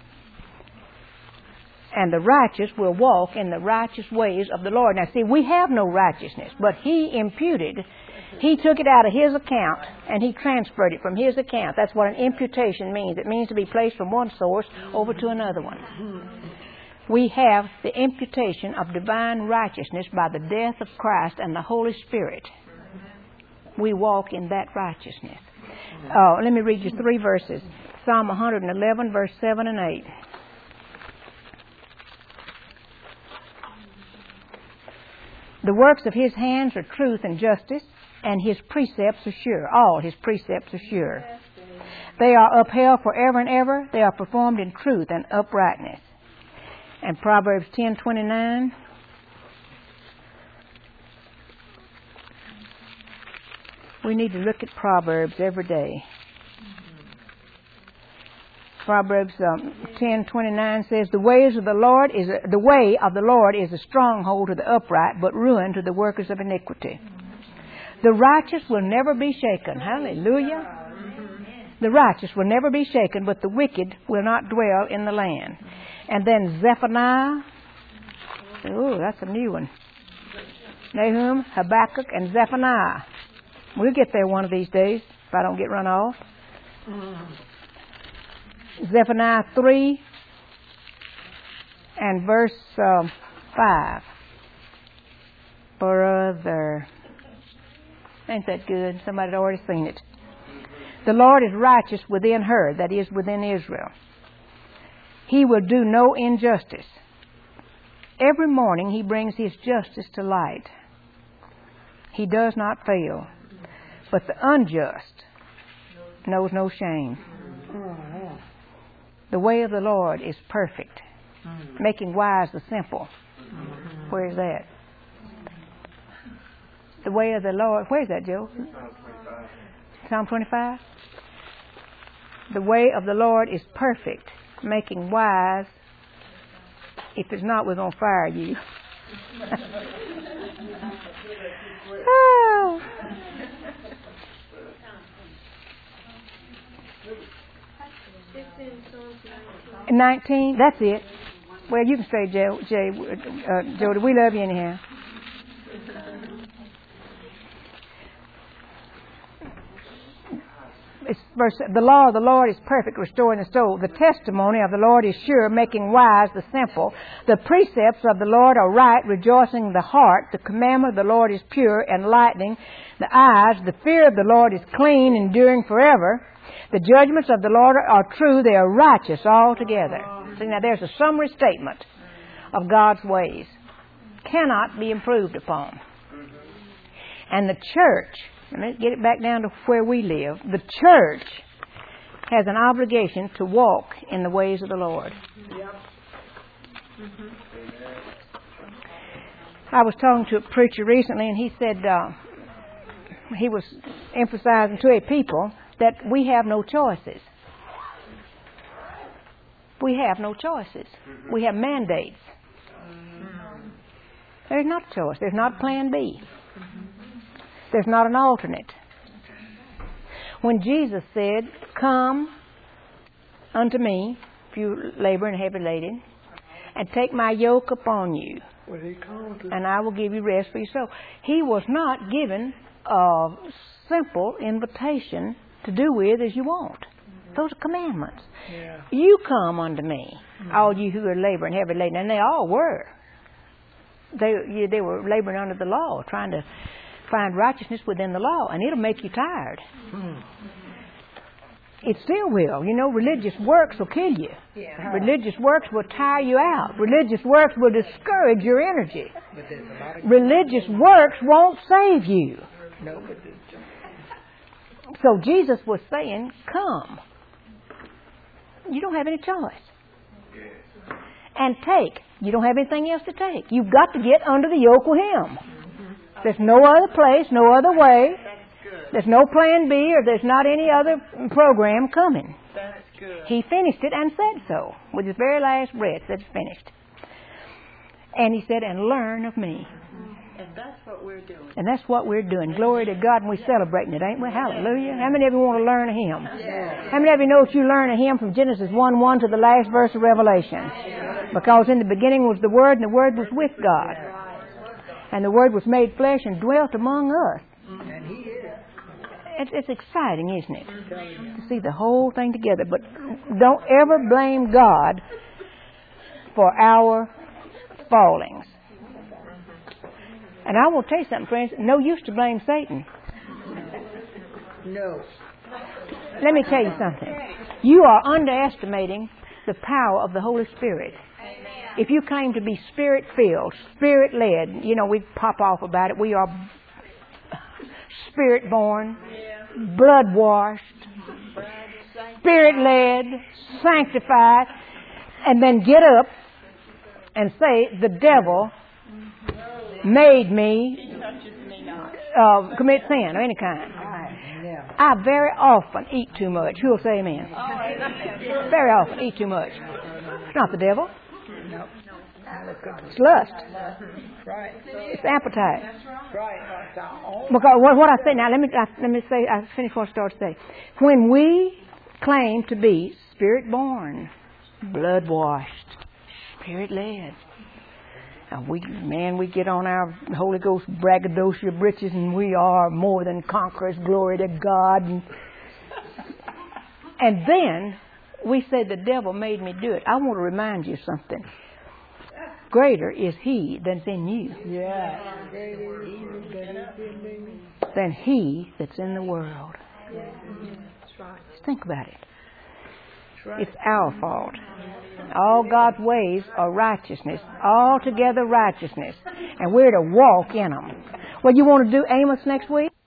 and the righteous will walk in the righteous ways of the Lord. Now see, we have no righteousness, but He imputed, He took it out of His account and He transferred it from His account. That's what an imputation means. It means to be placed from one source over to another one. We have the imputation of divine righteousness by the death of Christ and the Holy Spirit. We walk in that righteousness. Oh, let me read you three verses. Psalm one eleven, verse seven and eight. The works of His hands are truth and justice, and His precepts are sure. All His precepts are sure. They are upheld forever and ever. They are performed in truth and uprightness. And Proverbs ten twenty-nine. We need to look at Proverbs every day. Proverbs um, ten twenty-nine says, "The ways of the Lord is a, the way of the Lord is a stronghold to the upright, but ruin to the workers of iniquity. The righteous will never be shaken." Hallelujah. The righteous will never be shaken, but the wicked will not dwell in the land. And then Zephaniah. Oh, that's a new one. Nahum, Habakkuk, and Zephaniah. We'll get there one of these days if I don't get run off. Zephaniah three and verse uh, five. Brother. Ain't that good? Somebody had already seen it. "The Lord is righteous within her," that is, within Israel. "He will do no injustice. Every morning He brings His justice to light. He does not fail. But the unjust knows no shame." The way of the Lord is perfect, making wise the simple. Where is that? The way of the Lord. Where is that, Joe? Psalm twenty-five. The way of the Lord is perfect, making wise. If it's not, we're going to fire you. Oh. nineteen, that's it. Well, you can say, Jay, Jay uh, Jody, we love you anyhow. It's verse, "The law of the Lord is perfect, restoring the soul. The testimony of the Lord is sure, making wise the simple. The precepts of the Lord are right, rejoicing the heart. The commandment of the Lord is pure, enlightening the eyes. The fear of the Lord is clean, enduring forever. The judgments of the Lord are true, they are righteous altogether." See, now there's a summary statement of God's ways. Cannot be improved upon. And the church, let's get it back down to where we live. The church has an obligation to walk in the ways of the Lord. Yep. Mm-hmm. I was talking to a preacher recently, and he said uh, he was emphasizing to a people that we have no choices. We have no choices. We have mandates. There's not a choice. There's not plan B. There's not an alternate. When Jesus said, "Come unto me, if you labor and heavy laden, and take my yoke upon you, and I will give you rest for your soul," He was not given a simple invitation to do with as you want. Those are commandments. Yeah. "You come unto me, mm-hmm. all you who are laboring heavy laden," and they all were. They they were laboring under the law, trying to find righteousness within the law, and it'll make you tired. Mm. It still will. You know, religious works will kill you. Yeah. Religious works will tire you out. Religious works will discourage your energy. Religious works won't save you. No, but so Jesus was saying, "Come." You don't have any choice. And take. You don't have anything else to take. You've got to get under the yoke with Him. There's no other place, no other way. There's no plan B, or there's not any other program coming. That's good. He finished it and said so. With His very last breath, said, "It's finished." And He said, "And learn of me." And that's what we're doing. And that's what we're doing. Glory to God, and we're celebrating it, ain't we? Hallelujah. How many of you want to learn of Him? Yeah. How many of you know that you learn of Him from Genesis one one to the last verse of Revelation? Because in the beginning was the Word, and the Word was with God. And the Word was made flesh and dwelt among us. And He is. It's, it's exciting, isn't it? To see the whole thing together. But don't ever blame God for our fallings. And I will tell you something, friends. No use to blame Satan. No. Let me tell you something. You are underestimating the power of the Holy Spirit. If you claim to be Spirit-filled, Spirit-led, you know, we pop off about it. We are Spirit-born, blood-washed, Spirit-led, sanctified, and then get up and say, the devil made me uh, commit sin of any kind. I very often eat too much. Who'll say amen? Very often eat too much. It's not the devil. It's lust. It's appetite. Because what I say now, let me let me say. I finish what I started to say. When we claim to be spirit-born, blood-washed, spirit-led, and we, man, we get on our Holy Ghost braggadocio britches, and we are more than conquerors. Glory to God. And, and then we say the devil made me do it. I want to remind you something. Greater is He that's in you Yeah. than he that's in the world. Just think about it. It's our fault. All God's ways are righteousness, altogether righteousness, and we're to walk in them. Well, you want to do Amos next week?